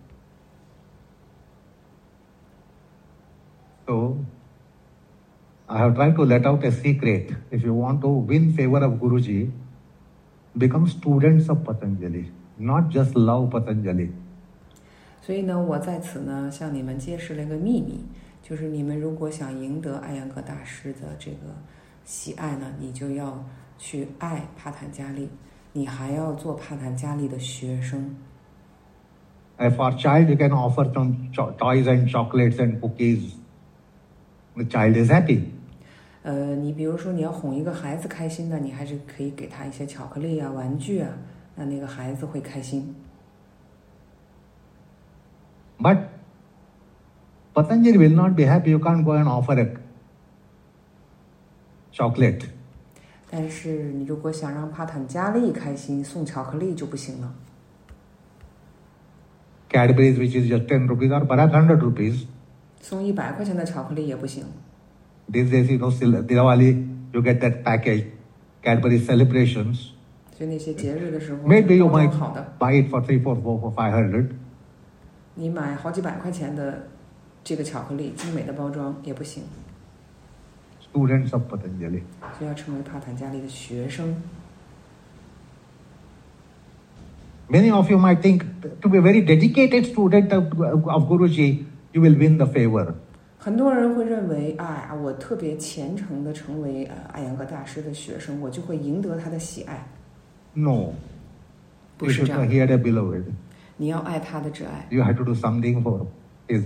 So, I have tried to let out a secret. If you want to win favor of Guruji, become students of Patanjali, not just love Patanjali. 所以呢，我在此呢向你们揭示了一个秘密。就是你们如果想赢得艾扬格大师的这个喜爱呢，你就要去爱帕坦加利，你还要做帕坦加利的学生。 For a child, you can offer some toys and chocolates and cookies. The child is happy. 你比如说你要哄一个孩子开心的，你还是可以给他一些巧克力啊、玩具啊， 那个孩子会开心。 But Patanjali will not be happy. You can't go and offer a chocolate. 但是你如果想让帕坦加利开心，送巧克力就不行了。 Cadbury's, which is just 10 rupees or perhaps 100 rupees. 送100块钱的巧克力也不行。 These days, Diwali, you get that package, Cadbury celebrations. 所以那些节日的时候， Maybe you 包 might 装好的， buy it for 3, 4, 4, 500. 你买好几百块钱的这个巧克力，精美的包装也不行。 Students of Patanjali. 所以要成为帕坦加利的学生。 Many of you might think to be a very dedicated student of Guruji, you will win the favor. 很多人会认为，我特别虔诚的成为艾扬格大师的学生，我就会赢得他的喜爱。 No. 不 You 是 should 这样 hear the beloved. 你要爱他的挚爱， You have to do something for his.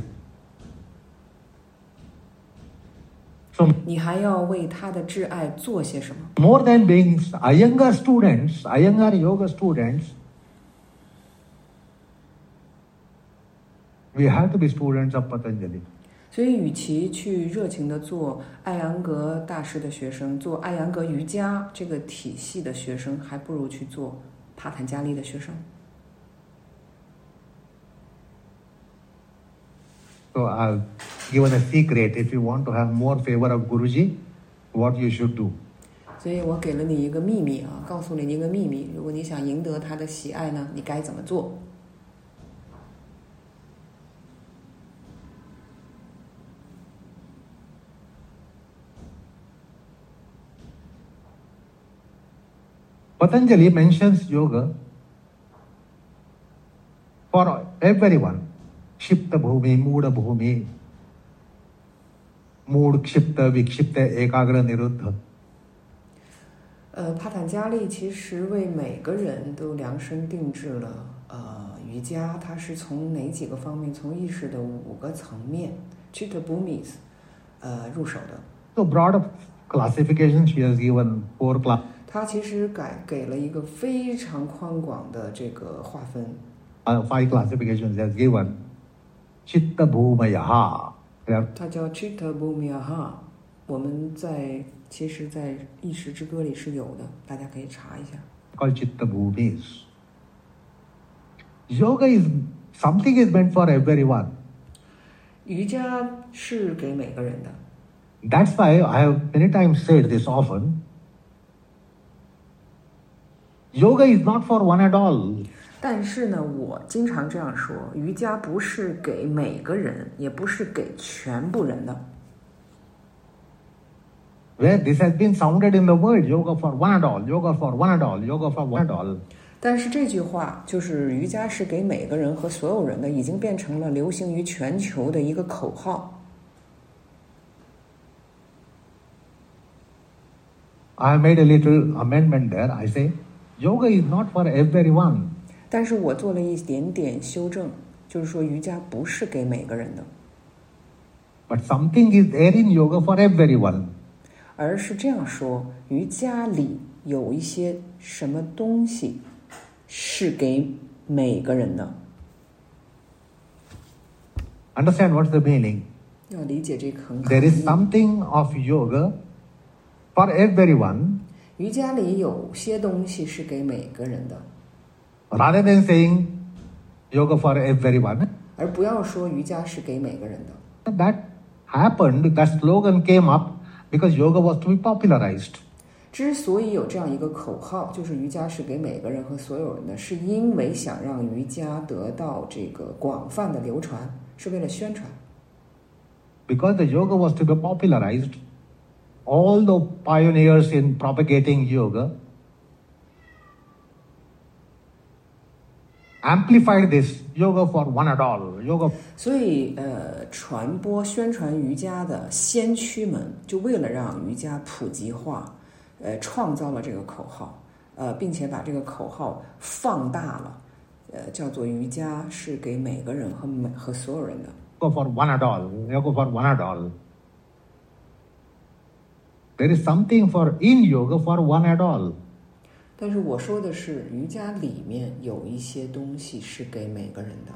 So 你还要为他的挚爱做些什么。 more than being Iyengar students, Iyengar yoga students, we have to be students of Patanjali. 所以，与其去热情的做艾扬格大师的学生，做艾扬格瑜伽这个体系的学生，还不如去做帕坦加利的学生。 So I've given a secret. If you want to have more favor of Guruji, what you should do. 所以我给了你一个秘密啊，告诉了你一个秘密。如果你想赢得他的喜爱呢，你该怎么做？ Patanjali mentions yoga for everyone. Kshipta bhumi, Mooda bhumi, Mood, Kshipta, Vikshipta, Ekagra, Niruddha. 帕坦加利其实为每个人都量身定制了瑜伽，它是从哪几个方面？从意识的5个层面 ，Chitta Bhumis 入手的。 So broad classification she has given 4 class. 它其实给了一个非常宽广的这个划分。 5 classifications she has given. Chitta bhumayaha. 它叫 Chitta Bhumiyaha， 我们其实在意识之歌里是有的，大家可以查一下。 Called Chitta bhumis. Yoga is something is meant for everyone. 瑜伽是给每个人的。 That's why I have many times said this often. Yoga is not for one at all. 但是呢，我经常这样说，瑜伽不是给每个人，也不是给全部人的。 Where this has been sounded in the world, yoga for one and all, yoga for one and all, yoga for one and all. 但是这句话就是瑜伽是给每个人和所有人的，已经变成了流行于全球的一个口号。 I have made a little amendment there. I say, yoga is not for everyone. 但是我做了一点点修正，就是说瑜伽不是给每个人的， But something is there in yoga for everyone. 而是这样说：瑜伽里有一些什么东西是给每个人的。 Understand what's the meaning? 要理解这个很好。 There is something of yoga for everyone. 瑜伽里有些东西是给每个人的， Rather than saying yoga for everyone, 而不要说瑜伽是给每个人的。 that happened, that slogan came up because yoga was to be popularized. 之所以有这样一个口号，就是瑜伽是给每个人和所有人的，是因为想让瑜伽得到这个广泛的流传，是为了宣传。 Because the yoga was to be popularized, all the pioneers in propagating yoga amplified this yoga for one and all. Yoga. 所以传播宣传瑜伽的先驱们，就为了让瑜伽普及化，创造了这个口号，并且把这个口号放大了，叫做瑜伽是给每个人和所有人的。 Yoga for one and all. Yoga for one and all. There is something in yoga for one and all. 但是我说的是瑜伽里面有一些东西是给每个人的。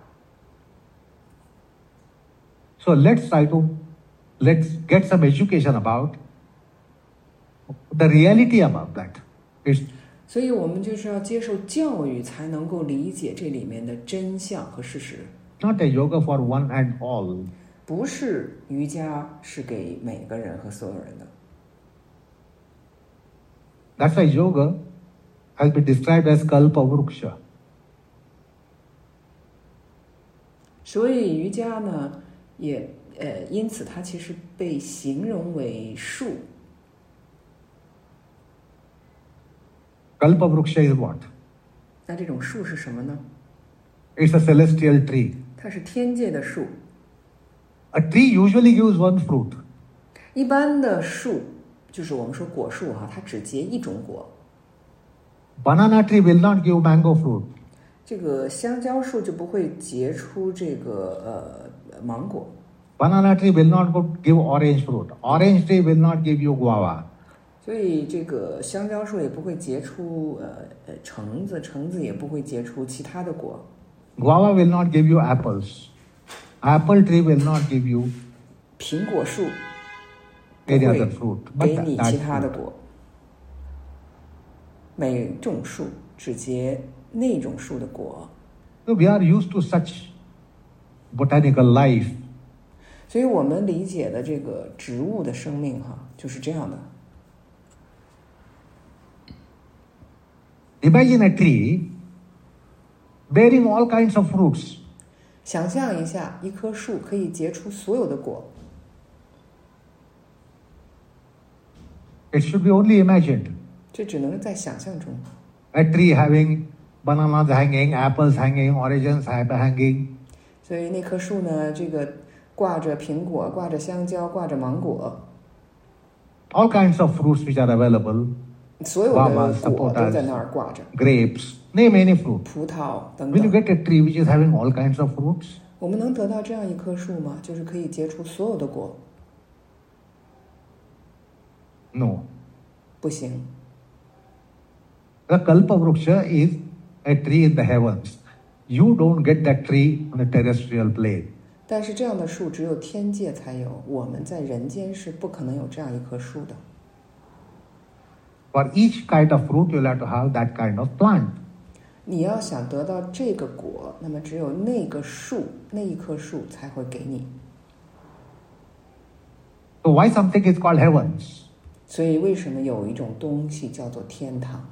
So let's get some education about the reality about that. It's 所以我们就是要接受教育，才能够理解这里面的真相和事实。 not a yoga for one and all. 不是瑜伽是给每个人和所有人的。 That's why yoga has been described as kalpa vruksha. 所以瑜伽呢，也因此它其实被形容为树。 Kalpa vruksha is what? 那这种树是什么呢？ It's a celestial tree. 它是天界的树。 A tree usually gives one fruit. 一般的树就是我们说果树哈，它只结一种果。 Banana tree will not give mango fruit. 这个香蕉树就不会结出这个芒果。 Banana tree will not give orange fruit. Orange tree will not give you guava. 所以这个香蕉树也不会结出橙子，橙子也不会结出其他的果。 Guava will not give you apples. Apple tree will not give you 苹果树不 any 会 other fruit. 给 But 你 that 其他的 fruit. 果。每种树只结那种树的果。 So we are used to such botanical life. 所以我们理解的这个植物的生命哈，就是这样的。 Imagine a tree bearing all kinds of fruits. 想象一下，一棵树可以结出所有的果。 It should be only imagined. 这只能在想象中。 A tree having bananas hanging, apples hanging, oranges hanging. 所以那棵树呢，这个挂着苹果，挂着香蕉，挂着芒果， All kinds of fruits which are available. 所有的 Guavas, 果都在那 sapotas, 儿挂着， grapes, name any fruit. 葡萄等 Will you 等。 get a tree which is having all kinds of fruits? 我们能得到这样一棵树吗？就是可以结出所有的果？ No. 不行。 The kalpa vruksha is a tree in the heavens. You don't get that tree on the terrestrial plane. 但是这样的树只有天界才有，我们在人间是不可能有这样一棵树的。 For each kind of fruit, you'll have to have that kind of plant. 你要想得到这个果，那么只有那个树，那一棵树才会给你。 So why something is called heavens? 所以为什么有一种东西叫做天堂？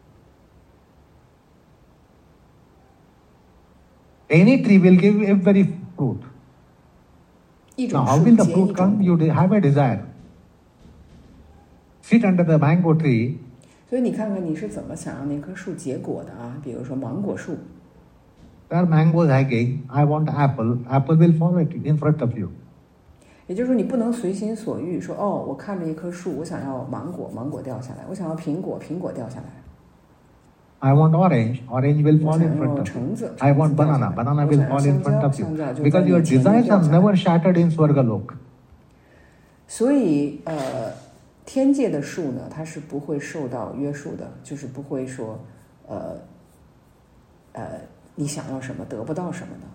Any tree will give every fruit. 一 Now, 种 how 树 will the 结一 fruit 种 come? 果。 You have a desire. Sit under the mango tree. 所以你看看你是怎么想让那棵树结果的啊？比如说芒果树， There are mangoes hanging. I want apple. Apple will fall in front of you. 也就是说你不能随心所欲说哦，我看着一棵树，我想要芒果，芒果掉下来；我想要苹果，苹果掉下来； I want orange. Orange will 我 fall 想 in front 要 of you. 橙子， I 橙 want 子掉下 banana. 来； Banana 我 will 想要 fall in 香 front 蕉， of you. 香蕉就在 Because 你 your 前面 desires 掉 are 下来。 never shattered in Swargalok. 所以天界的树呢，它是不会受到约束的，就是不会说你想要什么得不到什么的。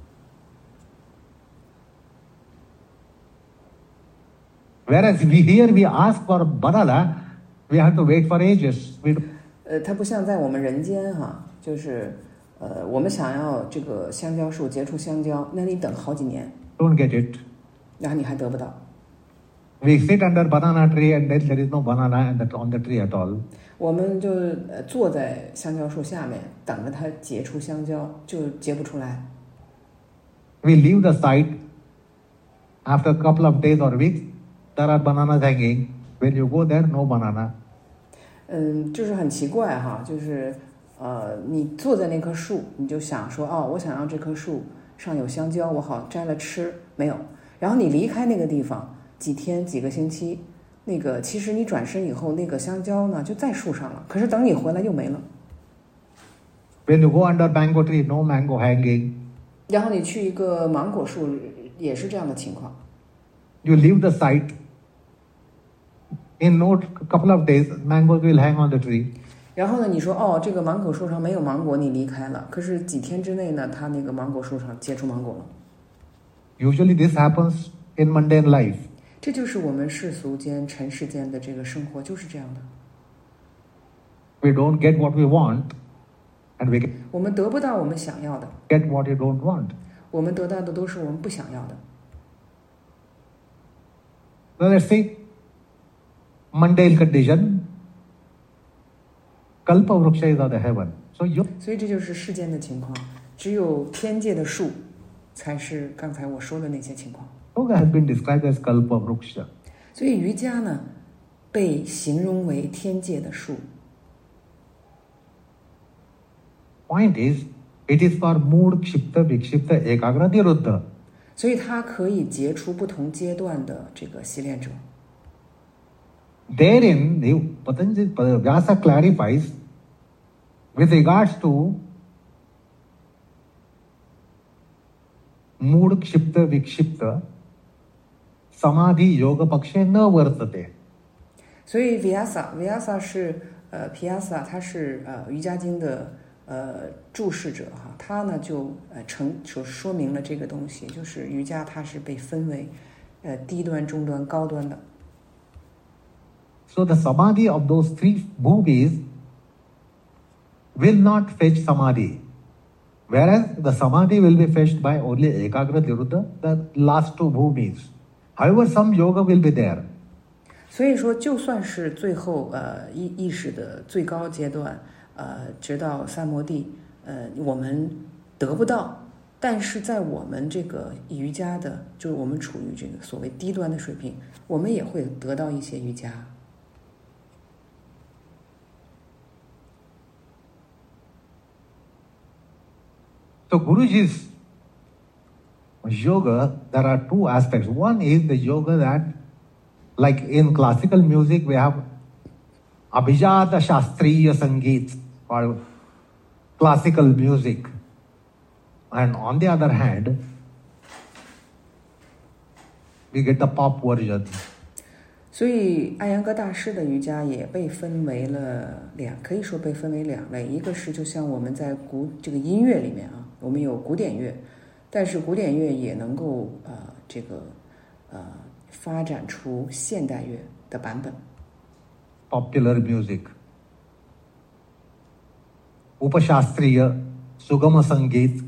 Whereas here we ask for banana, we have to wait for ages. We 它不像在我们人间哈，就是我们想要这个香蕉树结出香蕉，那你等好几年， don't get it. 然后你还得不到。 We sit under banana tree and then there is no banana on the tree at all. 我们就坐在香蕉树下面，等着它结出香蕉，就结不出来。 We leave the site. After a couple of days or weeks, there are bananas hanging. When you go there, no banana. 就是很奇怪哈，就是你坐在那棵树，你就想说哦，我想让这棵树上有香蕉，我好摘了吃，没有。然后你离开那个地方几天几个星期，那个其实你转身以后，那个香蕉呢就在树上了，可是等你回来又没了。 When you go under mango tree, no mango hanging. 然后你去一个芒果树，也是这样的情况。 You leave the site. In no couple of days, mangoes will hang on the tree. 然后呢，你说哦，这个芒果树上没有芒果，你离开了，可是几天之内呢，它那个芒果树上结出芒果了。 Usually this happens in mundane life. 这就是我们世俗间、尘世间的这个生活，就是这样的。 We don't get what we want, and we 我们得不到我们想要的， get what we don't want. 我们得到的都是我们不想要的。 So let's say mundane condition. Kalpa Vriksha is of the heaven. So you 所以这就是世间的情况，只有天界的树，才是刚才我说的那些情况。 Yoga has been described as Kalpa Vriksha. 所以瑜伽呢，被形容为天界的树。 Point is, it is for mood, kshipta, vikshipta, ekagra, niruddha. 所以它可以结出不同阶段的这个习练者。 Therein, Patanjali Vyasa clarifies with regards to mood, kshipta, vikshipta, samadhi yoga pakshe na vartate. 所以 Vyasa 是Pyasa， 他是瑜伽经的注释者哈，他呢就说明了这个东西，就是瑜伽它是被分为低端、中端、高端的。 So the samadhi of those three bhumis will not fetch samadhi, whereas the samadhi will be fetched by only ekagra, niruddha, the last two bhumis. However, some yoga will be there. 所以说，就算是最后意识的最高阶段，直到三摩地，我们得不到，但是在我们这个瑜伽的，就是我们处于这个所谓低端的水平，我们也会得到一些瑜伽。 So Guruji's yoga, there are two aspects. One is the yoga that, like in classical music, we have Abhijata Shastriya Sangeet or classical music. And on the other hand, we get the pop version. 所以艾扬格大师的瑜伽也被分为了可以说被分为两类，一个是就像我们在这个音乐里面啊，我们有古典乐，但是古典乐也能够发展出现代乐的版本。 Popular music, Upashastriya, Sugama Sangeet,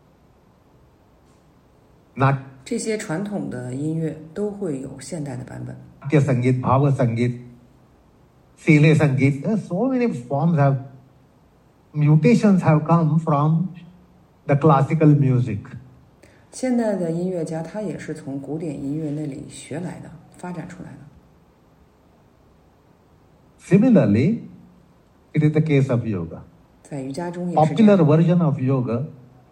这些传统的音乐都会有现代的版本。 Natya Sangeet, Bhava Sangeet, Sile Sangeet, so many forms mutations have come from the classical music. 现代的音乐家他也是从古典音乐那里学来的，发展出来的。 Similarly, it is the case of yoga. 在瑜伽中也是这 Popular 样。 version of yoga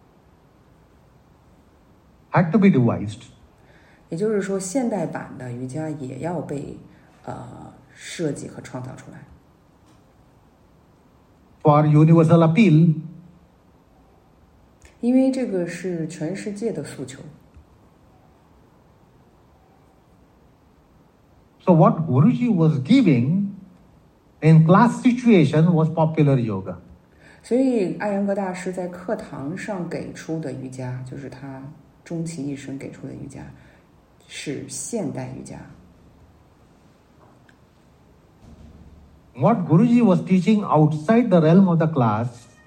had to be devised. 也就是说，现代版的瑜伽也要被设计和创造出来。 For universal appeal, 因为这个是全世界的诉求。 so what Guruji was giving in class situation was popular yoga. 所以艾扬格大师在课堂上给出的瑜伽，就是他终其一生给出的瑜伽，是现代瑜伽。 What Guruji was teaching outside the realm of the class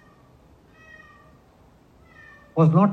was not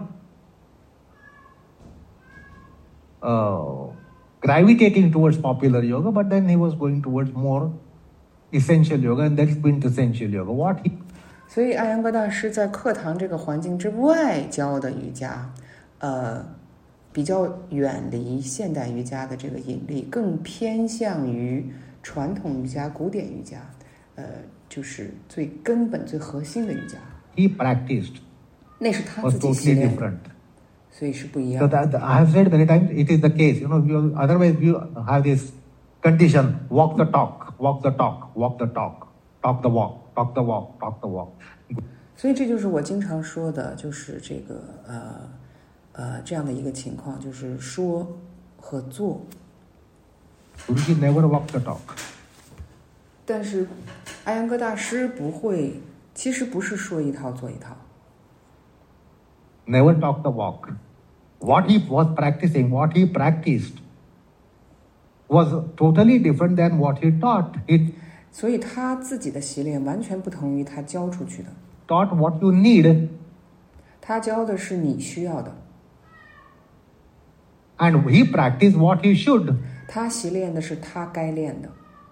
gravitating towards popular yoga, but then he was going towards more essential yoga, and that's quintessential yoga. What he 所以艾扬格大师在课堂这个环境之外教的瑜伽，比较远离现代瑜伽的这个引力，更偏向于传统瑜伽、古典瑜伽，就是最根本、最核心的瑜伽。 he practiced 那是他 was 自己习 totally 练的， different. 所以是不一 So 样的。 that I have said many times, it is the case. Otherwise you have this condition: walk the talk, walk the talk, walk the talk, talk the walk, talk the walk, talk the walk. 所以这就是我经常说的，就是这个这样的一个情况，就是说和做。 Guruji never walked the talk. 但是艾扬格大师不会，其实不是说一套做一套。 Never talk the walk. What he was practicing, what he practiced, was totally different than what he taught. He 所以他自己的习练完全不同于他教出去的。 taught what you need, 他教的是你需要的， and he practiced what he should. 他习练的是他该练的。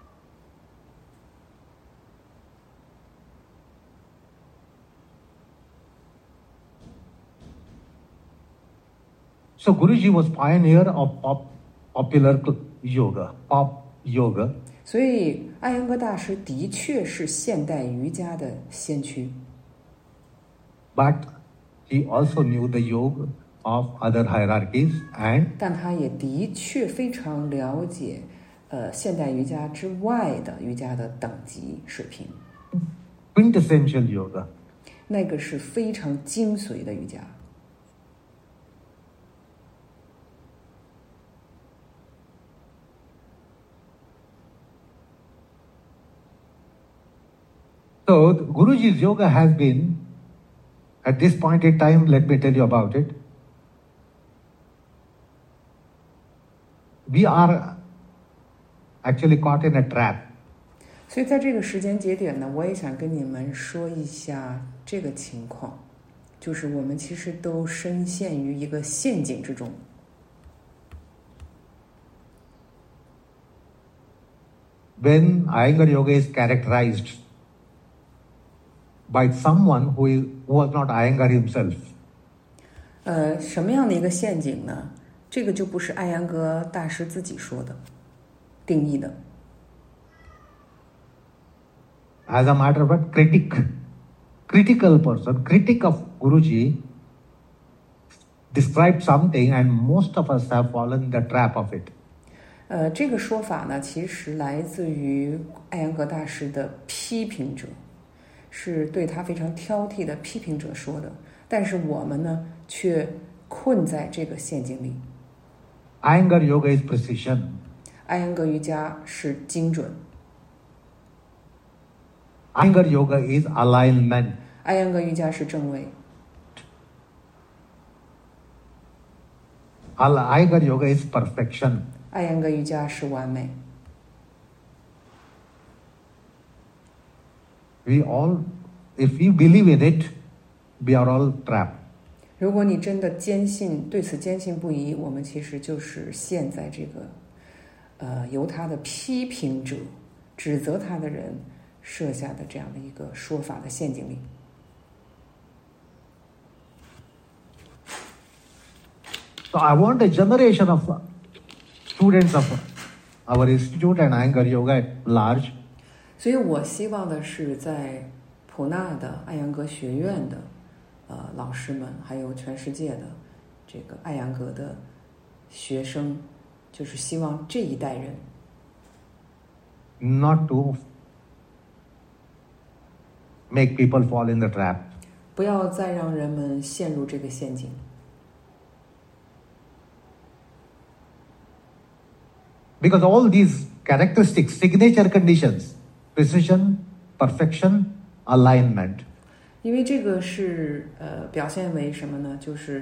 So Guruji was pioneer of popular yoga, pop yoga. 所以艾扬格大师的确是现代瑜伽的先驱， But he also knew the yoga of other hierarchies, and 但他也的确非常了解，现代瑜伽之外的瑜伽的等级水平， quintessential yoga. 那个是非常精髓的瑜伽。 So Guruji's yoga has been, at this point in time, let me tell you about it. We are actually caught in a trap. 所以在这个时间节点呢，我也想跟你们说一下这个情况，就是我们其实都深陷于一个陷阱之中。 When Iyengar yoga is characterized by someone who was not Iyengar himself, 什么样的一个陷阱呢？这个就不是艾扬格大师自己说的，定义的。 as a matter of fact, critical person, critic of Guruji, described something, and most of us have fallen in the trap of it. 这个说法呢，其实来自于艾扬格大师的批评者，是对他非常挑剔的批评者说的。但是我们呢，却困在这个陷阱里。 Iyengar yoga is precision. 艾扬格瑜伽是精准， Iyengar yoga is alignment. 艾扬格瑜伽是正位， Iyengar yoga is perfection. 艾扬格瑜伽是完美。 We all, if we believe in it, we are all trapped. 如果你真的坚信，对此坚信不疑，我们其实就是陷在这个，由他的批评者、指责他的人设下的这样的一个说法的陷阱里。 So I want a generation of students of our institute and Iyengar yoga at large 所以我希望的是，在普纳的艾扬格学院的老师们，还有全世界的这个艾扬格的学生，就是希望这一代人 not to make people fall in the trap. 不要再让人们陷入这个陷阱。 Because all these characteristics, signature conditions, precision, perfection, alignment, 因为这个是表现为什么呢？就是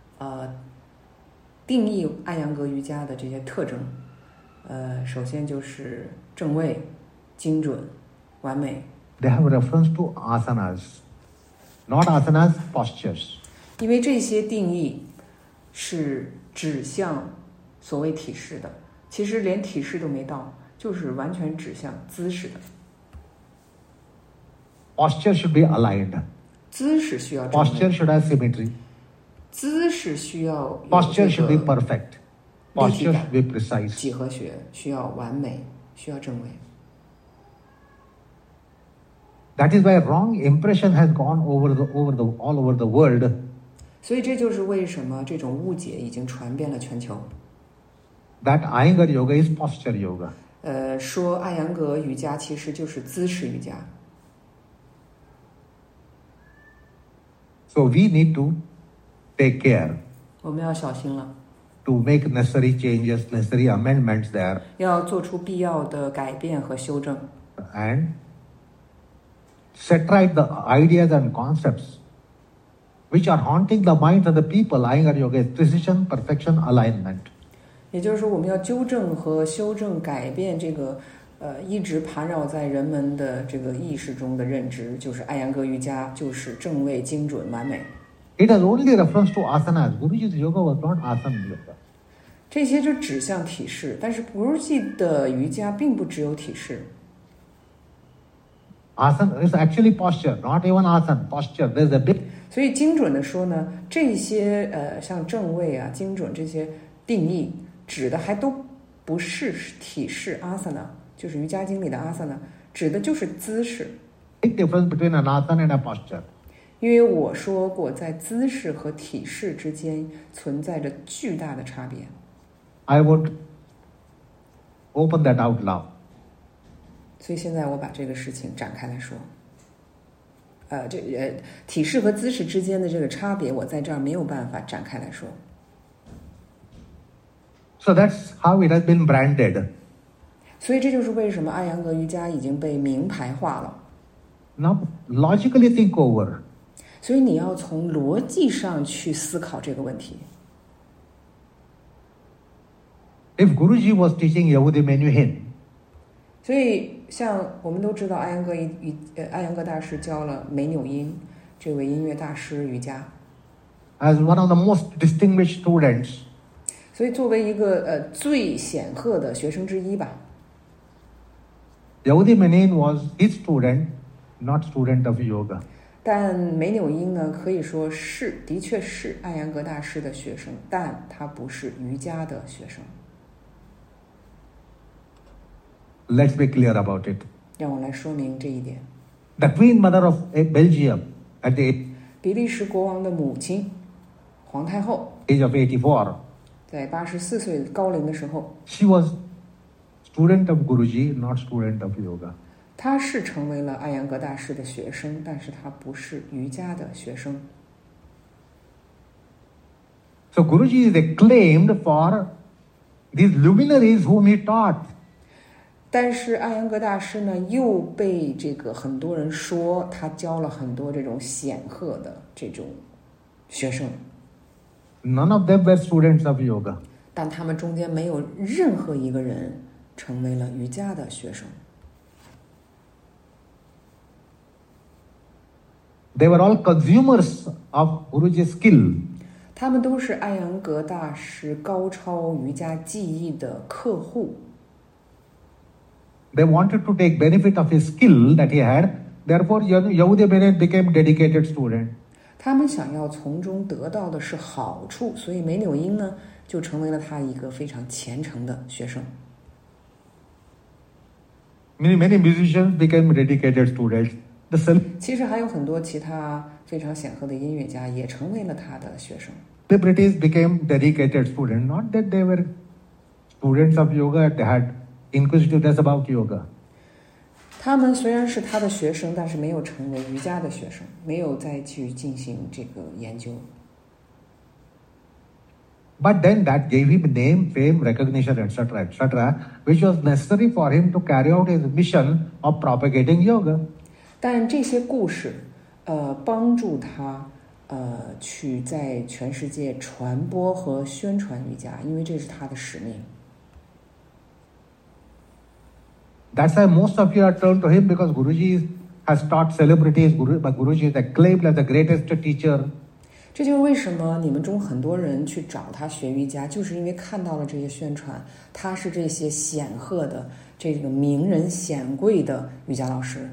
定义艾扬格瑜伽的这些特征。首先就是正位、精准、完美。 they have reference to asanas, not asanas, postures. 因为这些定义是指向所谓体式的，其实连体式都没到，就是完全指向姿势的。 Posture should be aligned. 姿势需要正位 Posture should have symmetry. 姿势需要有 Posture 这 should be 个 perfect. 立体 Posture 感 should be precise. 几何学需要完美，需要正位。 That is why wrong impression has gone all over the world. 所以这就是为什么这种误解已经传遍了全球。 That Iyengar yoga is posture yoga. 说艾扬格瑜伽其实就是姿势瑜伽。 So we need to take care 我们要小心了， to make necessary changes, necessary amendments there, 要做出必要的改变和修正， and set right the ideas and concepts which are haunting the minds of the people. Iyengar yoga is precision, perfection, alignment. 也就是说，我们要纠正和修正、改变这个一直盘绕在人们的这个意识中的认知，就是艾扬格瑜伽就是正位、精准、完美。 It has only reference to asanas. Guruji's yoga was not asana yoga. 这些就指向体式，但是Guruji的瑜伽并不只有体式。 Asana is actually posture, not even asana, posture. There's a big. 所以精准的说呢，这些像正位啊、精准这些定义，指的还都不是体式 asana， 就是瑜伽经里的 asana， 指的就是姿势。 Big difference between an asana and a posture. 因为我说过，在姿势和体式之间存在着巨大的差别。 I would open that out loud. 所以现在我把这个事情展开来说。体式和姿势之间的这个差别，我在这儿没有办法展开来说。 So that's how it has been branded. 所以这就是为什么艾扬格瑜伽已经被名牌化了。 Now, logically think over. 所以你要从逻辑上去思考这个问题。 If Guruji was teaching Yahudi Menuhin, 所以像我们都知道，艾扬格大师教了梅纽因这位音乐大师瑜伽。 as one of the most distinguished students, 所以作为一个最显赫的学生之一吧， Yahudi Menuhin was his student, not student of yoga. 但梅纽因呢，可以说的确是艾扬格大师的学生，但他不是瑜伽的学生。 Let's be clear about it. 让我来说明这一点。 The Queen Mother of Belgium at the 比利时国王的母亲皇太后 age of 84, 在84岁高龄的时候， she was student of Guruji, not student of yoga. 她是成为了艾扬格大师的学生，但是她不是瑜伽的学生。 So Guruji is acclaimed for these luminaries whom he taught. 但是艾扬格大师呢，又被这个很多人说他教了很多这种显赫的这种学生， None of them were students of yoga. 但他们中间没有任何一个人成为了瑜伽的学生。 They were all consumers of Guruji's skill. 他们都是艾扬格大师高超瑜伽技艺的客户。 They wanted to take benefit of his skill that he had. Therefore, Yahudi Menuhin became dedicated student. 他们想要从中得到的是好处，所以梅纽因呢，就成为了他一个非常虔诚的学生。 Many musicians became dedicated students. 其实还有很多其他非常显赫的音乐家也成为了他的学生。 Celebrities became dedicated students. Not that they were students of yoga, they had inquisitiveness about yoga. 他们虽然是他的学生，但是没有成为瑜伽的学生，没有再去进行这个研究。 But then that gave him name, fame, recognition, etc., etc., which was necessary for him to carry out his mission of propagating yoga. 但这些故事，帮助他，去在全世界传播和宣传瑜伽，因为这是他的使命。 That's why most of you are turned to him because Guruji has taught celebrities. But Guruji is acclaimed as the greatest teacher. 这就是为什么你们中很多人去找他学瑜伽，就是因为看到了这些宣传，他是这些显赫的、这个名人显贵的瑜伽老师。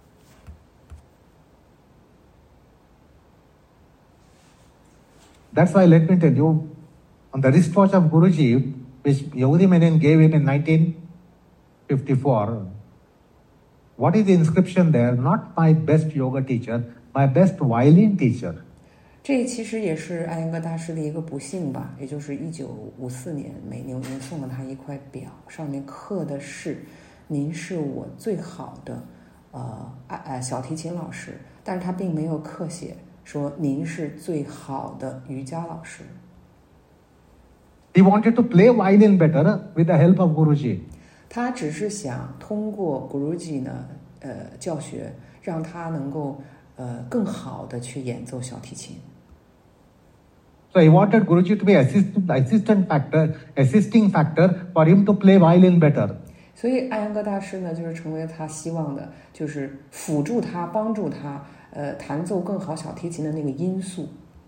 That's why let me tell you, on the wristwatch of Guruji, which Yahudi Menuhin gave him in 1954, what is the inscription there? Not my best yoga teacher, my best violin teacher. 这其实也是艾扬格大师的一个不幸吧，也就是1954年，梅纽因送了他一块表，上面刻的是“您是我最好的小提琴老师”，但是他并没有刻写说您是最好的瑜伽老师。 He wanted to play violin better with the help of Guruji. 他只是想通过 Guruji 呢， 教学，让他能够更好的去演奏小提琴。 So he wanted Guruji to be assisting factor for him to play violin better. 所以艾扬格大师呢，就是成为他希望的，就是辅助他、帮助他，弹奏更好小提琴的那个因素。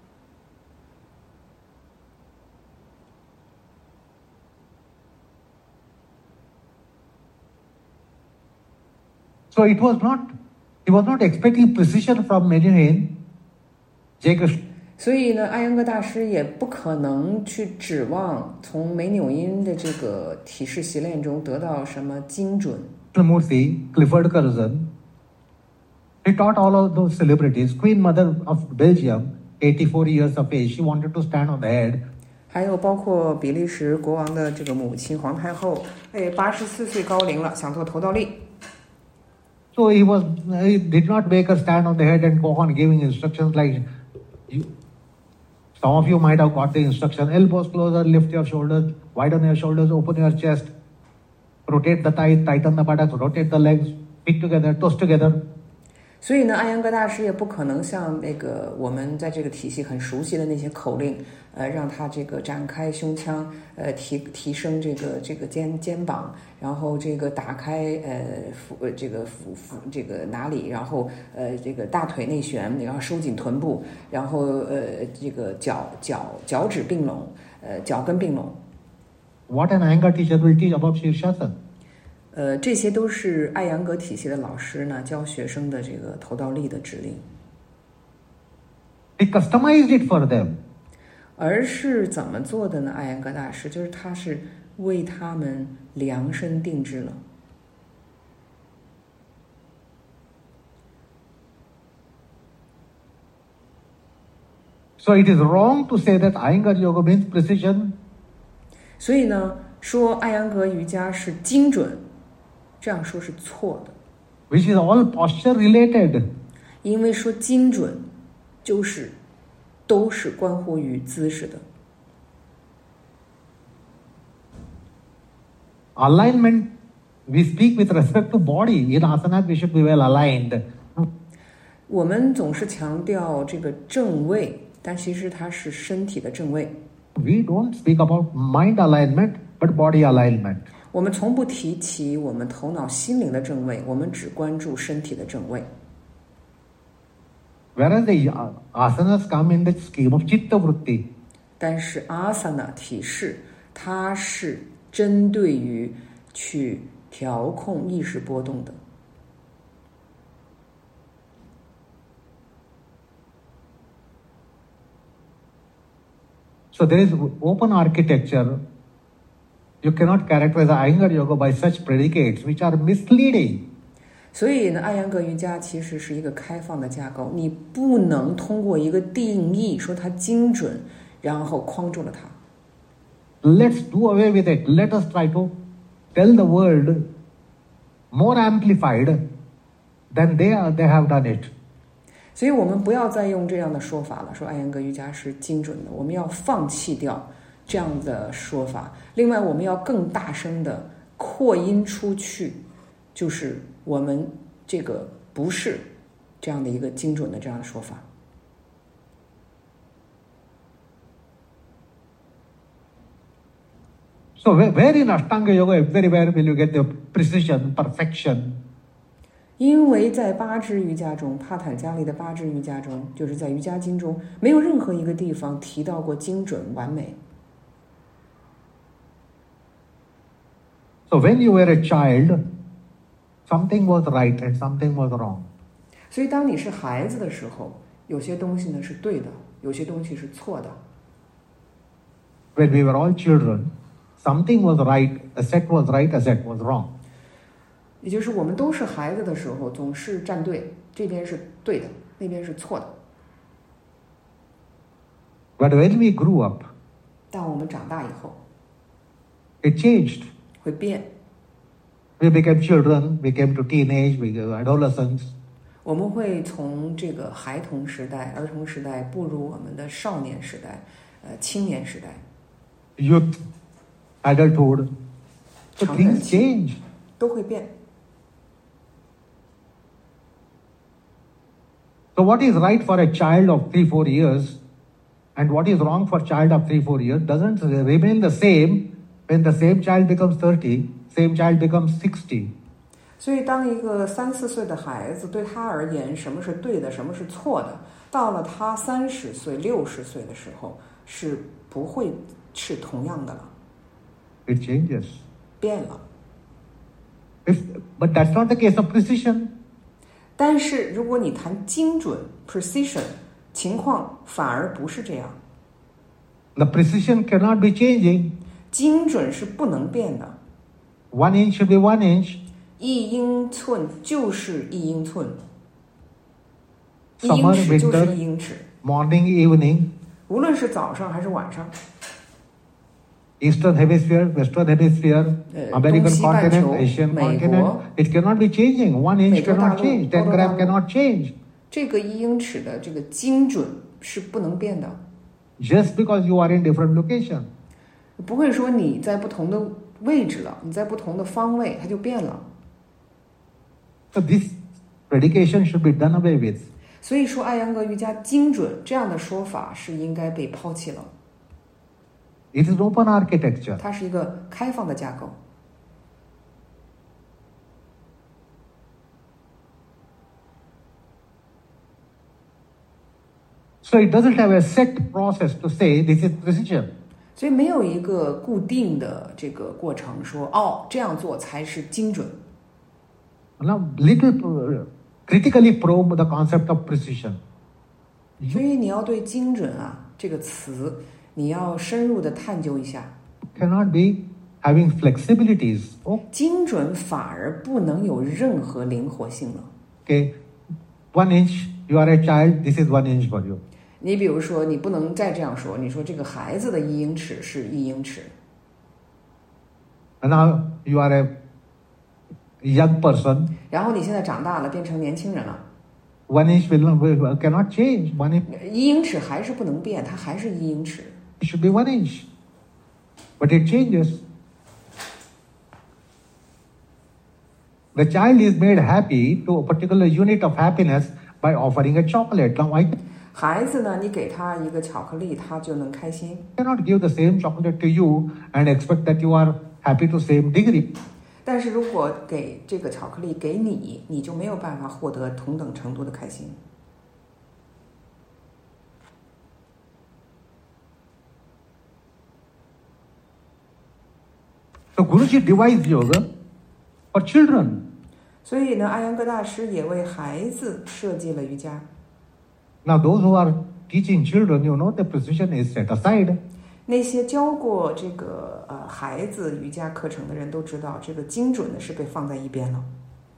So he was not expecting precision from Menuhin, J. Krishna. 所以呢，艾扬格大师也不可能去指望从梅纽因的这个体式习练中得到什么精准。 Murthy, Clifford Curzon, he taught all of those celebrities. Queen Mother of Belgium, 84 years of age, she wanted to stand on the head. 还有包括比利时国王的这个母亲皇太后，84岁高龄了，想做头倒立。 So he did not make her stand on the head and go on giving instructions like some of you might have got the instruction: elbows closer, lift your shoulders, widen your shoulders, open your chest, rotate the thigh, tighten the buttocks, rotate the legs, feet together, toes together. 所以呢，艾扬格大师也不可能像那个我们在这个体系很熟悉的那些口令，让他这个展开胸腔，提升这个肩膀，然后这个打开这个哪里，然后这个大腿内旋，然后收紧臀部，然后这个脚趾并拢，脚跟并拢。 What an Iyengar teacher will teach about Shirshasana? 这些都是艾扬格体系的老师呢教学生的这个头倒立的指令。 He customized it for them. 而是怎么做的呢？艾扬格大师就是他是为他们量身定制了。 So it is wrong to say that Iyengar Yoga means precision. 所以呢，说艾扬格瑜伽是精准，这样说是错的。 Which is all posture related. 因为说精准，就是都是关乎于姿势的。 Alignment, we speak with respect to body. In asanas, we should be well aligned. 我们总是强调这个正位，但其实它是身体的正位。 We don't speak about mind alignment, but body alignment. 我们从不提起我们头脑心灵的正位，我们只关注身体的正位。 Whereas the asanas come in the scheme of chitta vritti. 但是 asana 体式，它是针对于去调控意识波动的。 So there is open architecture. You cannot characterize Iyengar Yoga by such predicates which are misleading. 所以呢，艾扬格瑜伽其实是一个开放的架构，你不能通过一个定义说它精准，然后框住了它。 Let's do away with it. Let us try to tell the world more amplified than they have done it. 所以我们不要再用这样的说法了，说艾扬格瑜伽是精准的，我们要放弃掉这样的说法。另外，我们要更大声的扩音出去，就是我们这个不是这样的一个精准的这样的说法。 So where in Ashtanga Yoga, everywhere will you get the precision, perfection? 因为在八支瑜伽中，帕坦加利的八支瑜伽中，就是在瑜伽经中，没有任何一个地方提到过精准完美。 So when you were a child, something was right and something was wrong. 所以当你是孩子的时候，有些东西呢是对的，有些东西是错的。 When we were all children, something was right, a set was right, a set was wrong. 也就是我们都是孩子的时候，总是站队，这边是对的，那边是错的。 But when we grew up, 但我们长大以后， it changed. 会变。 We became children, we came to teenage, we became adolescents. 我们会从这个孩童时代、儿童时代步入我们的少年时代、青年时代、 youth, adulthood. So things change. 都会变。 So what is right for a child of 3-4 years and what is wrong for a child of 3-4 years doesn't remain the same when the same child becomes 30, same child becomes 60. 所以，当一个3-4岁的孩子对他而言，什么是对的，什么是错的，到了他30岁、60岁的时候，是不会是同样的了。 It changes. 变了。 But that's not the case of precision. 但是，如果你谈精准 （precision），情况反而不是这样。 The precision cannot be changing. 精准是不能变的。 1 inch should be 1 inch. 1英寸就是1英寸，1 Summer, 英尺就是1 winter, 英尺。 morning, evening. 无论是早上还是晚上。 Eastern hemisphere, Western hemisphere, American continent, Asian continent. It cannot be changing. 1 inch cannot change. 10 gram cannot change. 这个1英尺的这个精准是不能变的。 Just because you are in different location. 不会说你在不同的位置了，你在不同的方位，它就变了。 So this predication should be done away with. 所以说，艾扬格瑜伽精准这样的说法是应该被抛弃了。 It is open architecture. 它是一个开放的架构。 So it doesn't have a set process to say this is precision. 所以没有一个固定的这个过程说，这样做才是精准。 Now, little critically probe the concept of precision. 所以你要对精准这个词，你要深入的探究一下。 Cannot be having flexibilities. 精准反而不能有任何灵活性了。 Okay, 1 inch, you are a child, this is 1 inch for you. 你比如说，你不能再这样说，你说这个孩子的1英尺是1英尺。 And now you are a young person. 然后你现在长大了，变成年轻人了。 1 inch cannot change. 1 inch. 1英尺还是不能变，它还是1英尺。 It should be 1 inch. But it changes. The child is made happy to a particular unit of happiness by offering a chocolate. Now, 孩子呢，你给他一个巧克力，他就能开心。 cannot give the same chocolate to you and expect that you are happy to same degree. 但是如果给这个巧克力给你，你就没有办法获得同等程度的开心。 So Guruji devised yoga for children. 所以呢，阿扬格大师也为孩子设计了瑜伽。 Now those who are teaching children, you know the precision is set aside. 那些教过这个孩子瑜伽课程的人都知道，这个精准的是被放在一边了。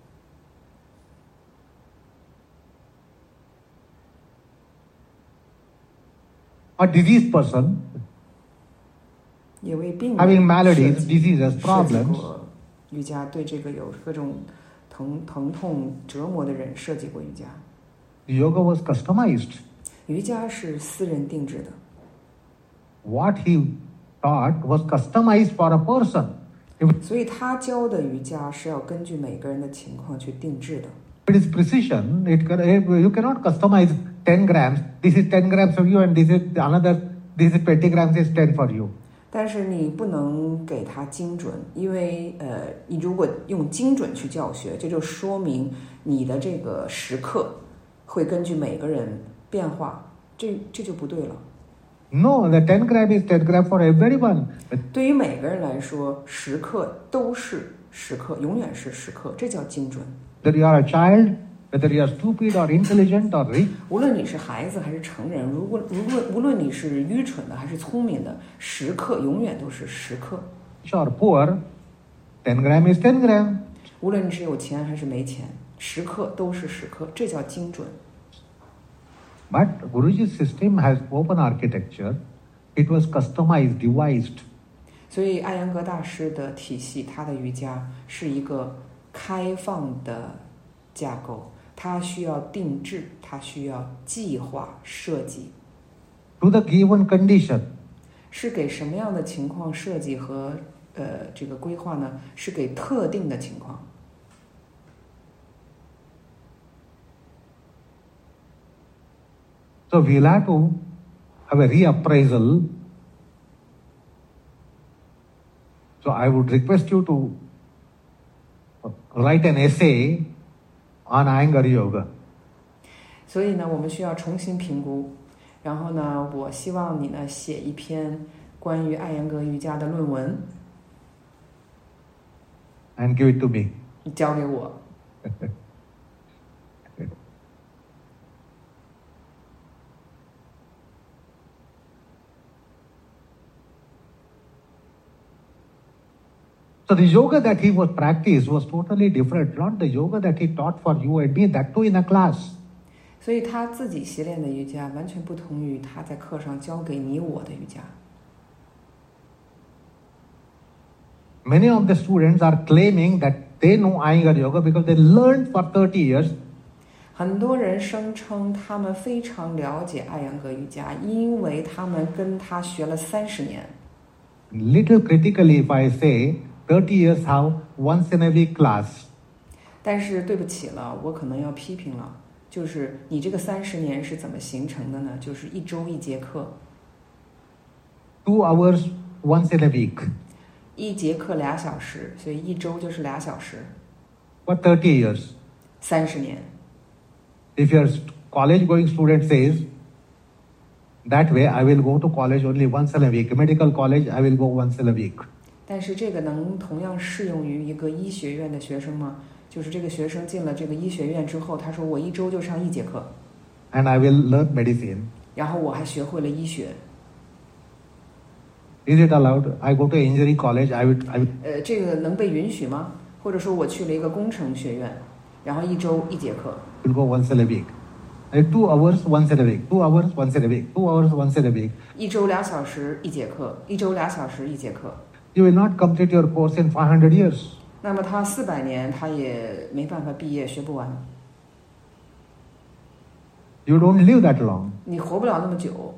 A diseased person 也为病人 having maladies, 设计 diseases, 设计 problems. 过瑜伽，对这个有各种疼痛折磨的人设计过瑜伽。 Yoga was customized. 瑜伽是私人定制的。 What he taught was customized for a person. 所以他教的瑜伽是要根据每个人的情况去定制的。 It is precision. You cannot customize 10 grams. This is 10 grams for you and this is another, this is 20 grams is 10 for you. 但是你不能给它精准，因为你如果用精准去教学，这就说明你的这个时刻会根据每个人变化，这就不对了。 No, the 10 gram is 10 gram for everyone. 对于每个人来说，时刻都是时刻，永远是时刻，这叫精准。 Whether you are a child, whether you are stupid or intelligent or rich. 无论你是孩子还是成人，无论你是愚蠢的还是聪明的，时刻永远都是时刻。 Or poor, 10 gram is 10 gram. 无论你是有钱还是没钱，时刻都是时刻，这叫精准。 But Guruji's system has open architecture. It was customized, devised. 所以艾扬格大师的体系，他的瑜伽是一个开放的架构，它需要定制，它需要计划设计。 To the given condition. 是给什么样的情况设计和这个规划呢？是给特定的情况。 So we'll have to have a reappraisal. So I would request you to write an essay on Iyengar Yoga. 所以呢，我们需要重新评估。然后呢，我希望你呢写一篇关于艾扬格瑜伽的论文 and give it to me. 你交给我。 So the yoga that he was practiced was totally different, not the yoga that he taught for you and me, that too in a class. 所以他自己习练的瑜伽完全不同于他在课上教给你我的瑜伽。 Many of the students are claiming that they know Iyengar Yoga because they learned for 30 years. 很多人声称他们非常了解艾扬格瑜伽，因为他们跟他学了30年。 Little critically, if I say 30 years how once in a week class. 但是对不起了，我可能要批评了，就是你这个30年是怎么形成的呢？就是1周1节课 2 hours once in a week. 1节课2小时，所以1周就是2小时。 For 30 years. 30年。 If your college-going student says, that way I will go to college only once in a week. Medical college, I will go once in a week. 但是这个能同样适用于一个医学院的学生吗？就是这个学生进了这个医学院之后，他说我1周就上1节课。 And I will learn medicine. 然后我还学会了医学。 Is it allowed? I go to engineering college. I would. 这个能被允许吗？或者说我去了一个工程学院，然后1周1节课。 Will go once in a week. 2 hours once in a week. 2 hours once in a week. 2 hours once in a week. 1周2小时1节课，1周2小时1节课。 You will not complete your course in 500 years. 那么他400年他也没办法毕业，学不完。 You don't live that long. 你活不了那么久。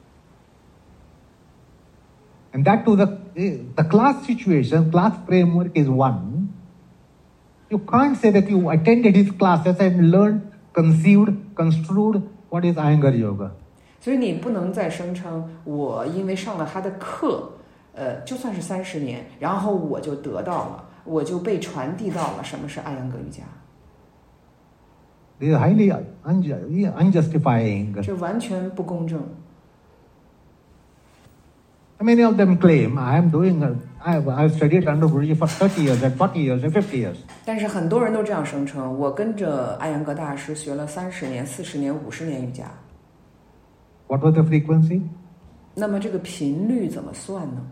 And that too, the class situation, class framework is one. You can't say that you attended his classes and learned, conceived, construed what is Iyengar Yoga. 所以你不能再声称我因为上了他的课，就算是30年，然后我就得到了，我就被传递到了什么是艾扬格瑜伽。 This is highly unjustifying. 这完全不公正。 Many of them claim, I've studied under Guruji for 30 years and 40 years and 50 years. 但是很多人都这样声称，我跟着艾扬格大师学了30年、40年、50年瑜伽。 What was the frequency? 那么这个频率怎么算呢？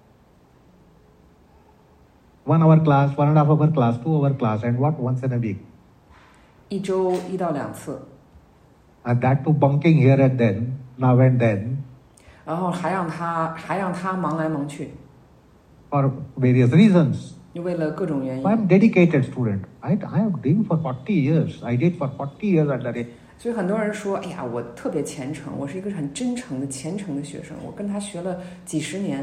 1 hour class, 1.5 hour class, 2 hour class, and what once in a week? 1周1到2次。 And that too bunking here and then, now and then. 然后还让他忙来忙去。 For various reasons. 为了各种原因。 I'm dedicated student. I am doing for 40 years. I did for 40 years under it. 所以很多人说，哎呀，我特别虔诚，我是一个很真诚的虔诚的学生，我跟他学了几十年。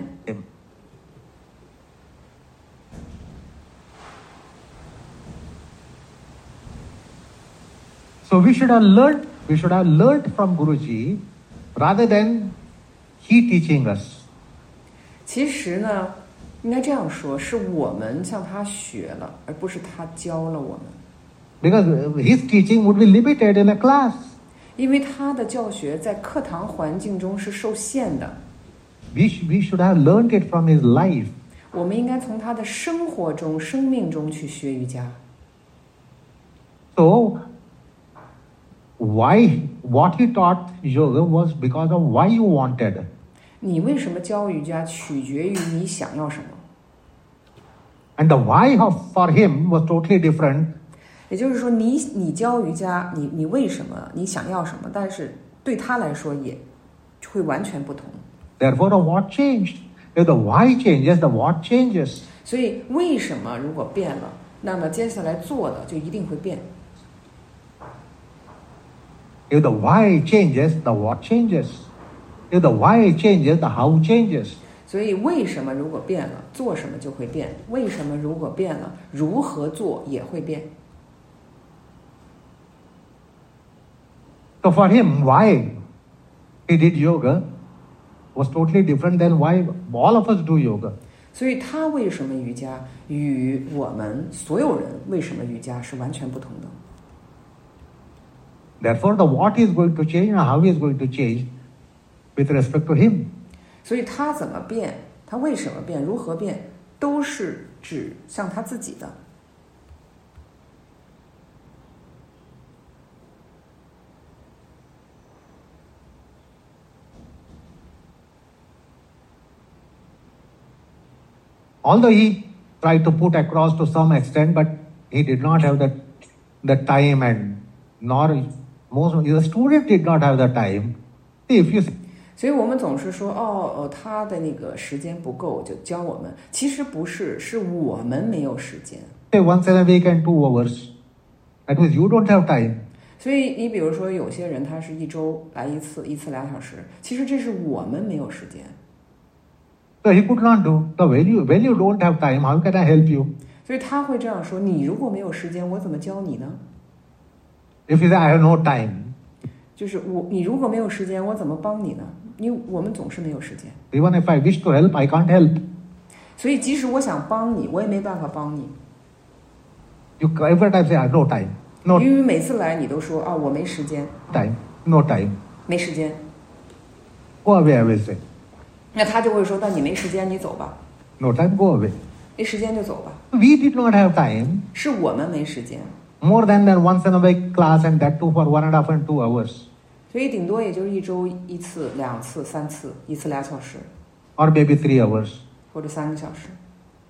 So we should have learned from Guruji rather than he teaching us. 其实呢，应该这样说，是我们向他学了，而不是他教了我们。 Because his teaching would be limited in a class. 因为他的教学在课堂环境中是受限的。 We should have learned it from his life. 我们应该从他的生活中、生命中去学瑜伽。 So, what he taught yoga was because of why you wanted. 你为什么教瑜伽，取决于你想要什么。 And the why for him was totally different. 也就是说，你教瑜伽，你为什么，你想要什么，但是对他来说也会完全不同。 Therefore, the what changed. If the why changes, the what changes. 所以为什么如果变了，那么接下来做的就一定会变。 If the why changes, the what changes. If the why changes, the how changes. 所以为什么如果变了，做什么就会变；为什么如果变了，如何做也会变。 So for him, why? he did yoga was totally different than why all of us do yoga. 所以他为什么瑜伽与我们所有人为什么瑜伽是完全不同的。 Therefore, the what is going to change and how he is going to change with respect to him. 所以他怎么变，他为什么变，如何变，都是指向他自己的。 Although he tried to put across to some extent, but he did not have the time, and nor most the student did not have the time. If you 所以我们总是说他的那个时间不够就教我们，其实不是，是我们没有时间。 say once in a week and 2 hours, that means you don't have time. 所以你比如说有些人他是一周来一次2小时，其实这是我们没有时间。 So he could not do. So when you don't have time, how can I help you? 所以他会这样说：你如果没有时间，我怎么教你呢？ If you say I have no time, 就是你如果没有时间，我怎么帮你呢？我们总是没有时间。 even if I wish to help, I can't help. 所以即使我想帮你，我也没办法帮你。 You every time say I have no time, no 因为每次来你都说我没时间， time, no time. 没时间。 Go away, I will say. 那他就会说：那你没时间，你走吧。 No time, go away. 没时间就走吧。 We did not have time. 是我们没时间。 More than once in a week class, and that too for 1.5 and 2 hours. 所以顶多也就是一周1次、2次、3次，1次2小时， Or maybe 3 hours. 或者3个小时。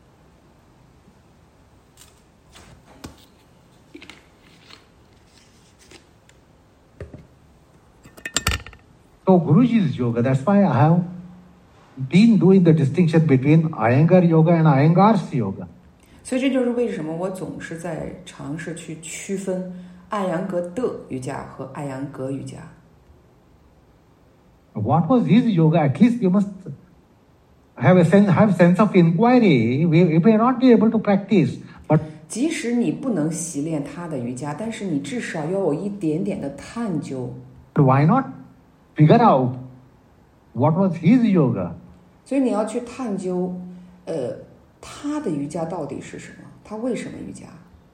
So Guruji's yoga, that's why I have been doing the distinction between Iyengar yoga and Iyengar's yoga. 所以这就是为什么我总是在尝试去区分艾扬格的瑜伽和艾扬格瑜伽。 What was his yoga? At least you must have sense of inquiry. We may not be able to practice, but 即使你不能习练他的瑜伽，但是你至少要有一点点的探究。 why not figure out what was his yoga? 所以你要去探究，他的瑜伽到底是什么？他为什么瑜伽？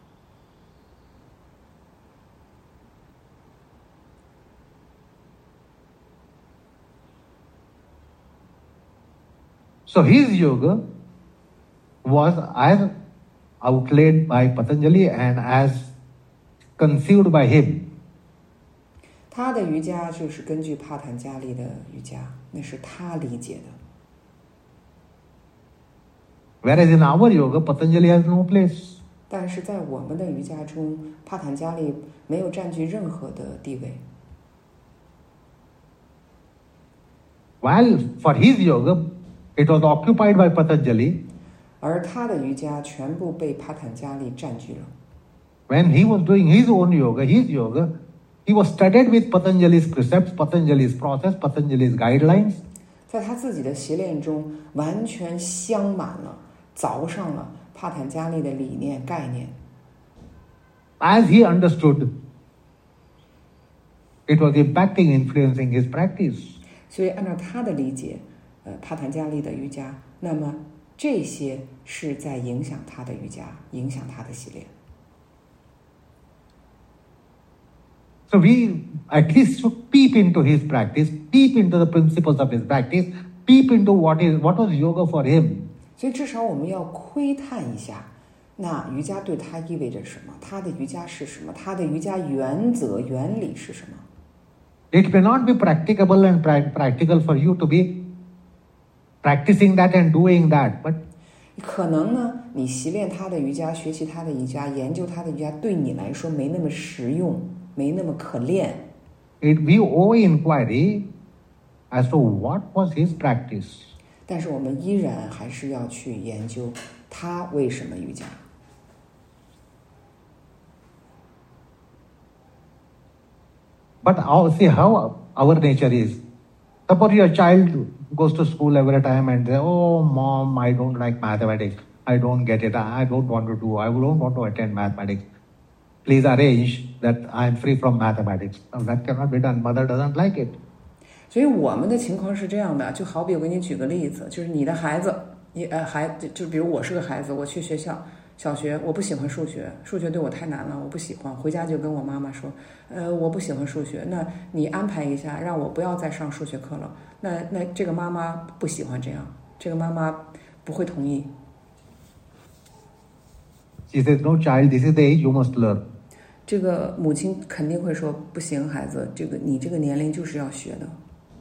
So his yoga was as outlaid by Patanjali and as conceived by him. 他的瑜伽就是根据帕坦加利的瑜伽，那是他理解的。 Whereas in our yoga, Patanjali has no place. 但是在我们的瑜伽中，帕坦加利没有占据任何的地位。 While for his yoga, it was occupied by Patanjali. 而他的瑜伽全部被帕坦加利占据了。 When he was doing his own yoga, he was studied with Patanjali's precepts, Patanjali's process, Patanjali's guidelines. 在他自己的习练中，完全镶满了、凿上了帕坦加利的理念概念。 As he understood, it was impacting, influencing his practice. 所以按照他的理解，帕坦加利的瑜伽，那么这些是在影响他的瑜伽，影响他的习练。 So we at least should peep into his practice, peep into the principles of his practice, peep into what was yoga for him. 所以至少我们要窥探一下，那瑜伽对他意味着什么？他的瑜伽是什么？他的瑜伽原则、原理是什么？ It may not be practicable and practical for you to be practicing that and doing that, but 可能呢，你习练他的瑜伽，学习他的瑜伽，研究他的瑜伽，对你来说没那么实用，没那么可练。 we owe inquiry as to what was his practice. 但是我们依然还是要去研究他为什么瑜伽。 But see how our nature is. Suppose your child goes to school every time and says, "Oh, mom, I don't like mathematics. I don't get it. I don't want to do. I don't want to attend mathematics. Please arrange that I am free from mathematics." Now, that cannot be done. Mother doesn't like it. 所以我们的情况是这样的，就好比我给你举个例子，就是你的孩子，就比如我是个孩子，我去学校小学，我不喜欢数学，数学对我太难了，我不喜欢，回家就跟我妈妈说，我不喜欢数学，那你安排一下，让我不要再上数学课了。那这个妈妈不喜欢这样，这个妈妈不会同意。 She says, "No, child, this is the age you must learn." 这个母亲肯定会说，不行，孩子，你这个年龄就是要学的。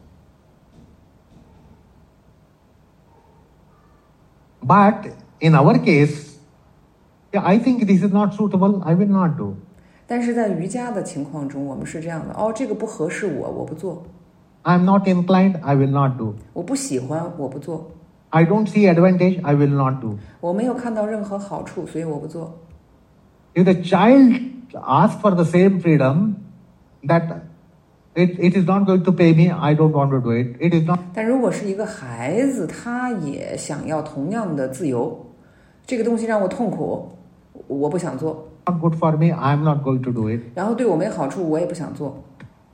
But in our case, I think this is not suitable, I will not do. 但是在瑜伽的情况中，我们是这样的，这个不合适我不做。 I'm not inclined, I will not do. 我不喜欢，我不做。 I don't see advantage, I will not do. 我没有看到任何好处，所以我不做。 If the child asks for the same freedom, that it is not going to pay me, I don't want to do it. It is not. 但如果是一个孩子，他也想要同样的自由，这个东西让我痛苦，我不想做。 Not good for me, I am not going to do it. 然后对我没好处，我也不想做。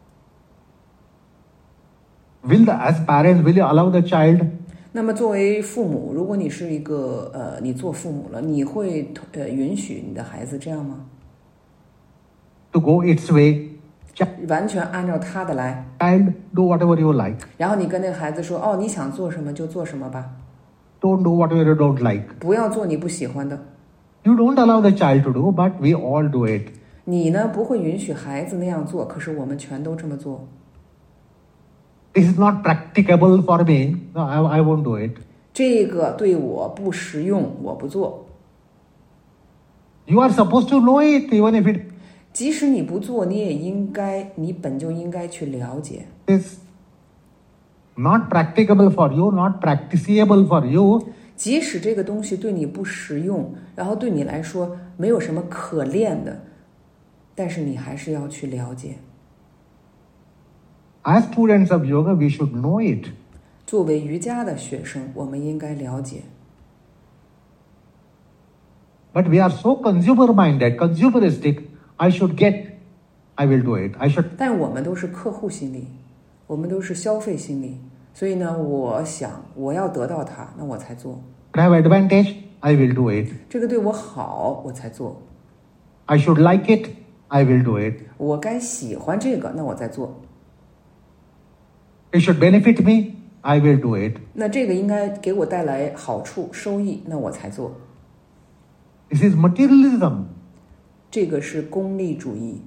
As parents, will you allow the child? 那么作为父母，如果你是一个你做父母了，你会允许你的孩子这样吗？ To go its way. 完全按照他的来。 Child, do whatever you like. 然后你跟那个孩子说，你想做什么就做什么吧。 Don't do whatever you don't like. 不要做你不喜欢的。 You don't allow the child to do, but we all do it. 你呢，不会允许孩子那样做，可是我们全都这么做。 This is not practicable for me. No, I won't do it. 这个对我不实用，我不做。 You are supposed to know it, even if it 即使你不做，你本就应该去了解。 is not practicable for you, not practicable for you. 即使这个东西对你不实用，然后对你来说没有什么可练的，但是你还是要去了解。 As students of yoga, we should know it. 作为瑜伽的学生，我们应该了解。 But we are so consumer-minded, consumeristic. I should get, I will do it. I should. 但我们都是客户心理，我们都是消费心理，所以呢，我想我要得到它，那我才做。 Have advantage, I will do it. 这个对我好，我才做。 I should like it, I will do it. 我该喜欢这个，那我再做。 It should benefit me, I will do it. 那这个应该给我带来好处、收益，那我才做。 This is materialism. 这个是功利主义。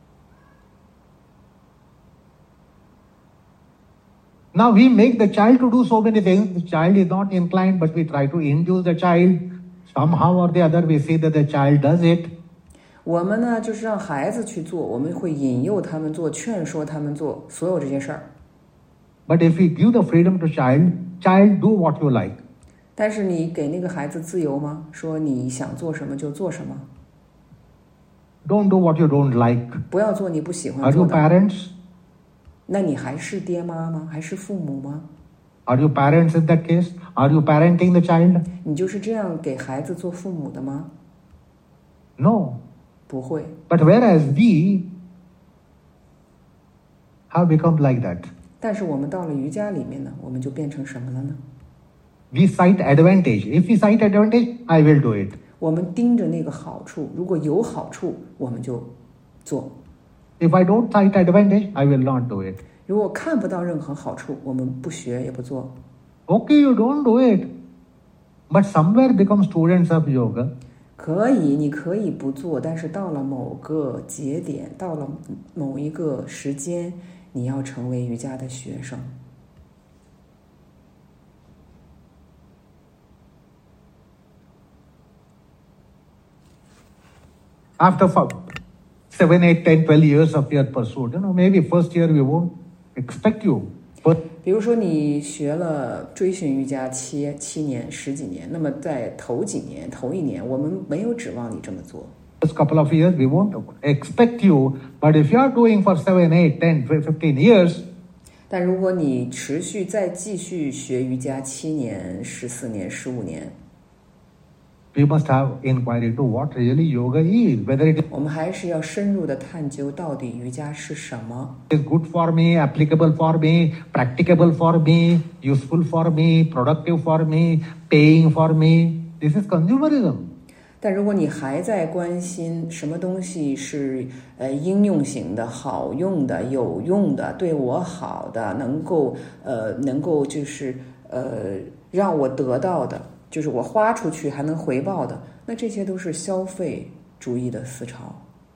Now we make the child to do so many things. The child is not inclined, but we try to induce the child. Somehow or the other, we see that the child does it. 我们呢，就是让孩子去做，我们会引诱他们做，劝说他们做所有这些事儿。 But if we give the freedom to child do what you like. 但是你给那个孩子自由吗？说你想做什么就做什么。 Don't do what you don't like. 不要做你不喜欢 Are 做 you 的。 parents? 那你还是爹妈吗？还是父母吗？ Are you parents in that case? Are you parenting the child? 你就是这样给孩子做父母的吗？ No. 不会。 But whereas we have become like that. 但是我们到了瑜伽里面呢，我们就变成什么了呢？ We cite advantage. If we cite advantage, I will do it. 我们盯着那个好处，如果有好处，我们就做。 If I don't cite advantage, I will not do it. 如果看不到任何好处，我们不学也不做。 Okay, you don't do it. But somewhere become students of yoga. 可以，你可以不做，但是到了某个节点，到了某一个时间，你要成为瑜伽的学生。 After 7, 8, 10, 12 years of your pursuit, maybe first year we won't expect you. But 比如说你学了追寻瑜伽七年10几年，那么在头一年，我们没有指望你这么做。 first couple of years we won't expect you. But if you are doing for 7, 8, 10, 15 years, 但如果你持续再继续学瑜伽7年、14年、15年， we must have inquiry into what really yoga is, whether it 我们还是要深入的探究到底瑜伽是什么。 is good for me, applicable for me, practicable for me, useful for me, productive for me, paying for me. This is consumerism. 但如果你还在关心什么东西是应用型的、好用的、有用的、对我好的、能够就是让我得到的，就是我花出去还能回报的，那这些都是消费主义的思潮。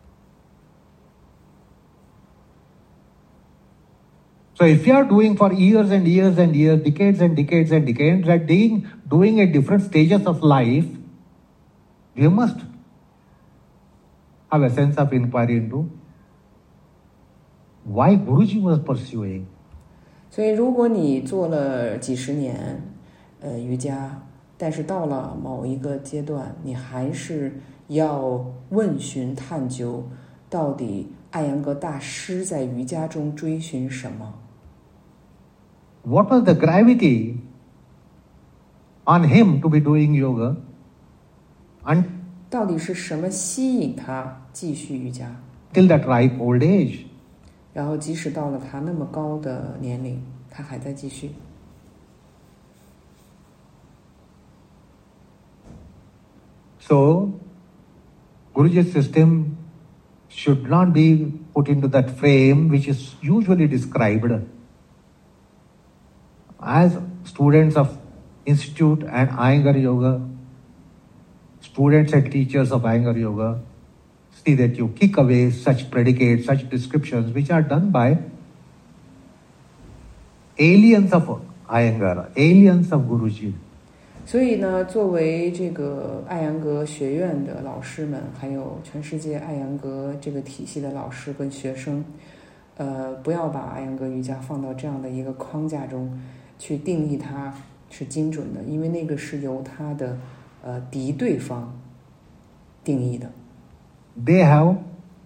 So if you are doing for years and years and years, decades and decades and decades, that doing at different stages of life, you must have a sense of inquiry into why Guruji was pursuing. 所以如果你做了几十年瑜伽，但是到了某一个阶段，你还是要问询探究，到底艾扬格大师在瑜伽中追寻什么。 What was the gravity on him to be doing yoga? And 到底是什么吸引他继续瑜伽？ till that ripe old age. 然后即使到了他那么高的年龄，他还在继续。 So, Guruji's system should not be put into that frame which is usually described as students of Institute and Iyengar Yoga, students and teachers of Iyengar Yoga, see that you kick away such predicates, such descriptions which are done by aliens of Iyengar, aliens of Guruji. 所以呢，作为这个艾扬格学院的老师们，还有全世界艾扬格这个体系的老师跟学生，不要把艾扬格瑜伽放到这样的一个框架中去定义它是精准的，因为那个是由他的敌对方定义的。 They have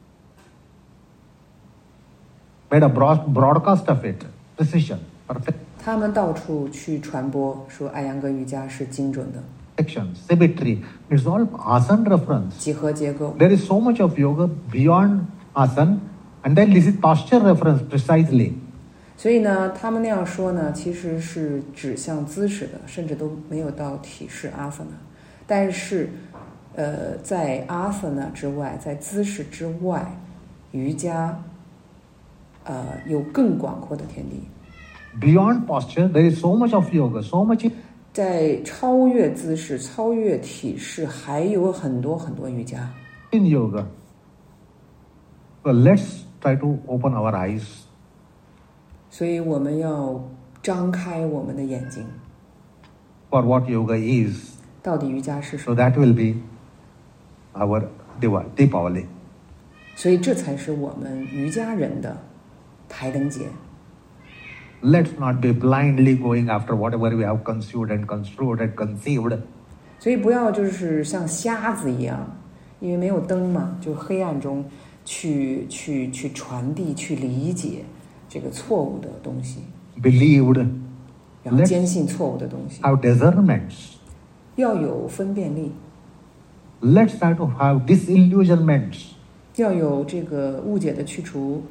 made a broadcast of it, precision, perfect. 他们到处去传播说艾扬格瑜伽是精准的， Perfection, symmetry, it's all asana reference. 几何结构。 There is so much of yoga beyond asana, and then this is posture reference precisely. 所以呢，他们那样说呢，其实是指向姿势的，甚至都没有到体式阿萨那。但是，在阿萨那之外，在姿势之外，瑜伽，有更广阔的天地。 Beyond posture, there is so much of yoga, so much. 在超越姿势、超越体式，还有很多很多瑜伽。 In yoga. So let's try to open our eyes. 所以我们要张开我们的眼睛。 For what yoga is. 到底瑜伽是什 So 么？ that will be our Deepavali. 所以这才是我们瑜伽人的排灯节。 Let's not be blindly going after whatever we have consumed and construed and conceived. 所以不要就是像瞎子一样，因为没有灯嘛，就黑暗中去传递、去理解这个错误的东西， Believed. 然后坚信错误的东西。 Have discernments. 要有分辨力， Let's try to have disillusionments. 要有这个误解的去除。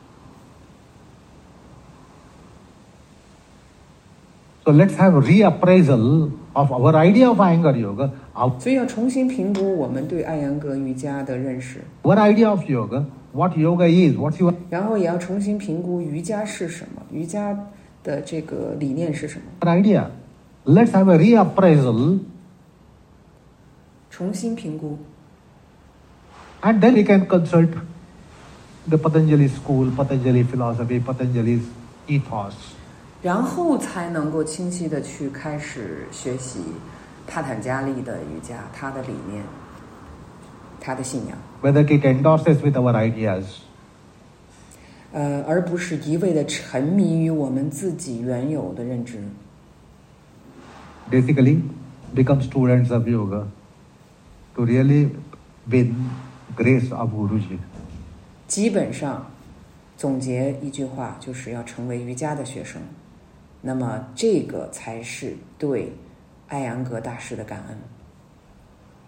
So let's have reappraisal of our idea of Iyengar Yoga, 所以要重新评估我们对艾扬格瑜伽的认识， our idea of yoga, what yoga is, what's your 然后也要重新评估瑜伽是什么，瑜伽的这个理念是什么， idea. Let's have a reappraisal, 重新评估。 and then we can consult the Patanjali school, Patanjali philosophy, Patanjali's ethos. 然后才能够清晰的去开始学习帕坦加利的瑜伽，他的理念，他的信仰， Whether it endorses with our ideas. 而不是一味的沉迷于我们自己原有的认知。 Basically, become students of yoga to really win grace of Guruji. 基本上，总结一句话，就是要成为瑜伽的学生。那么，这个才是对艾扬格大师的感恩。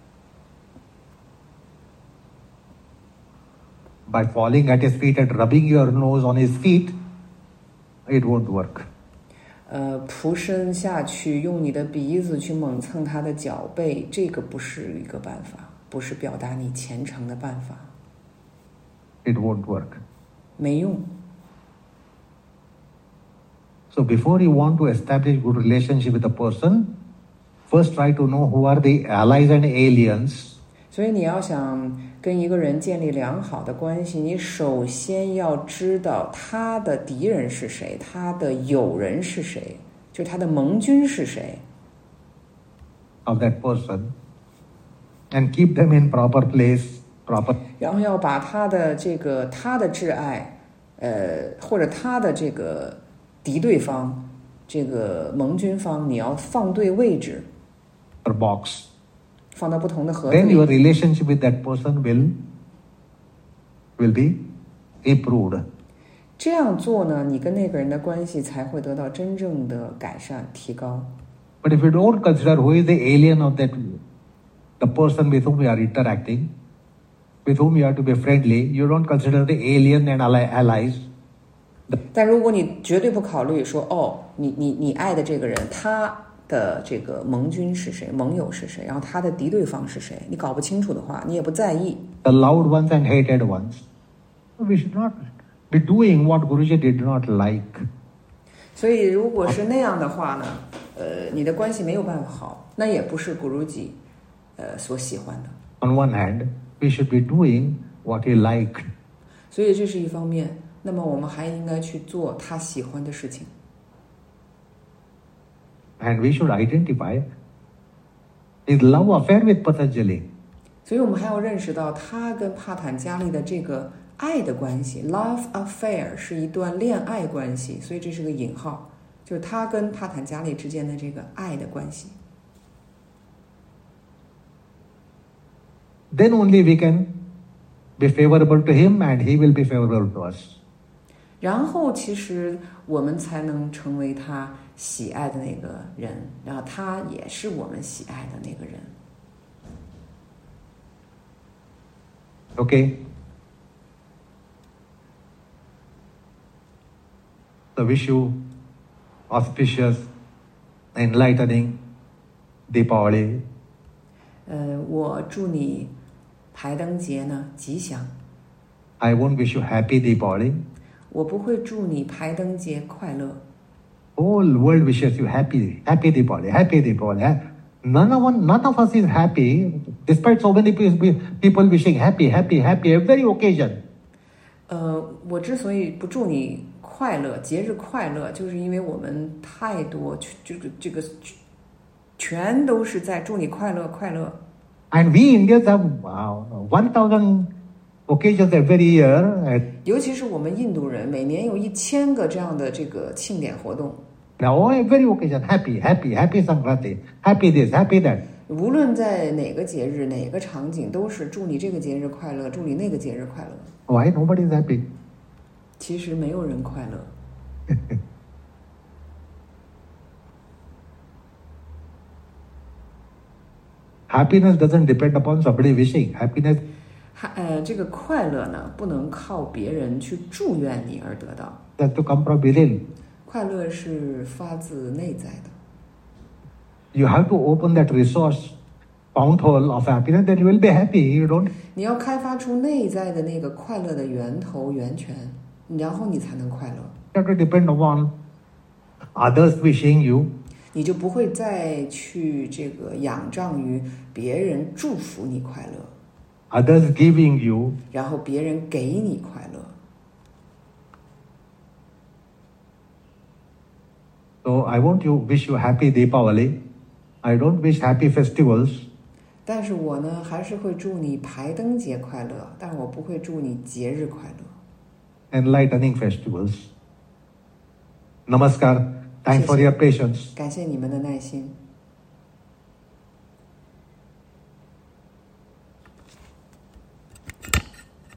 by falling at his feet and rubbing your nose on his feet, it won't work. 扑身下去，用你的鼻子去猛蹭他的脚背，这个不是一个办法，不是表达你虔诚的办法。 It won't work. 没用。 So before you want to establish good relationship with a person, first try to know who are the allies and aliens. 所以你要想跟一个人建立良好的关系，你首先要知道他的敌人是谁，他的友人是谁，就是他的盟军是谁。 Of that person, and keep them in proper place, proper. 然后要把他的他的挚爱，或者他的这个敌对方，这个盟军方，你要放对位置。 Box. 放到不同的盒子里。 Then your relationship with that person will be improved. 这样做呢，你跟那个人的关系才会得到真正的改善、提高。 But if you don't consider who is the alien of that, the person with whom you are interacting, with whom you have to be friendly, you don't consider the alien and allies. 但如果你绝对不考虑说，哦，你爱的这个人，他的这个盟军是谁，盟友是谁，然后他的敌对方是谁，你搞不清楚的话，你也不在意。 The loved ones and hated ones. We should not be doing what Guruji did not like. 所以如果是那样的话呢，你的关系没有办法好，那也不是 Guruji 所喜欢的。 On one hand, we should be doing what he liked. 所以这是一方面，那么我们还应该去做他喜欢的事情。 And we should identify his love affair with Patanjali. 所以我们还要认识到他跟帕坦加利的这个爱的关系 ，love affair 是一段恋爱关系，所以这是个引号，就是他跟帕坦加利之间的这个爱的关系。 Then only we can be favorable to him and he will be favorable to us. 然后其实我们才能成为他喜爱的那个人，然后他也是我们喜爱的那个人。 Okay? So wish you auspicious, enlightening Deepavali. 我祝你排灯节呢吉祥。 I won't wish you happy Deepavali. 我不会祝你排灯节快乐。 Whole world wishes you happy Deepavali, happy Deepavali. None of us is happy, despite so many people wishing happy every occasion. 我之所以不祝你快乐，节日快乐，就是因为我们太多，这个全都是在祝你快乐快乐。 And we Indians have 1,000 occasions every year. 尤其是我们印度人，每年有1000个这样的这个庆典活动。 Now every occasion happy Sankranti, happy this, happy that. 无论在哪个节日、哪个场景，都是祝你这个节日快乐，祝你那个节日快乐。 Why nobody is happy? 其实没有人快乐。 Happiness doesn't depend upon somebody wishing. Happiness. 这个快乐呢，不能靠别人去祝愿你而得到。 Has to come from within. 快乐是发自内在的。 You have to open that resource fount hole of happiness, then you will be happy. You don't. 你要开发出内在的那个快乐的源头源泉，然后你才能快乐。 You have to depend upon others wishing you. 你就不会再去这个仰仗于别人祝福你快乐。 Others giving you. 然后别人给你快乐。 So I want to wish you happy Deepavali. I don't wish happy festivals. 但是我呢，还是会祝你排灯节快乐，但我不会祝你节日快乐。 Enlightening festivals. Namaskar. Thanks for your patience. 感谢你们的耐心。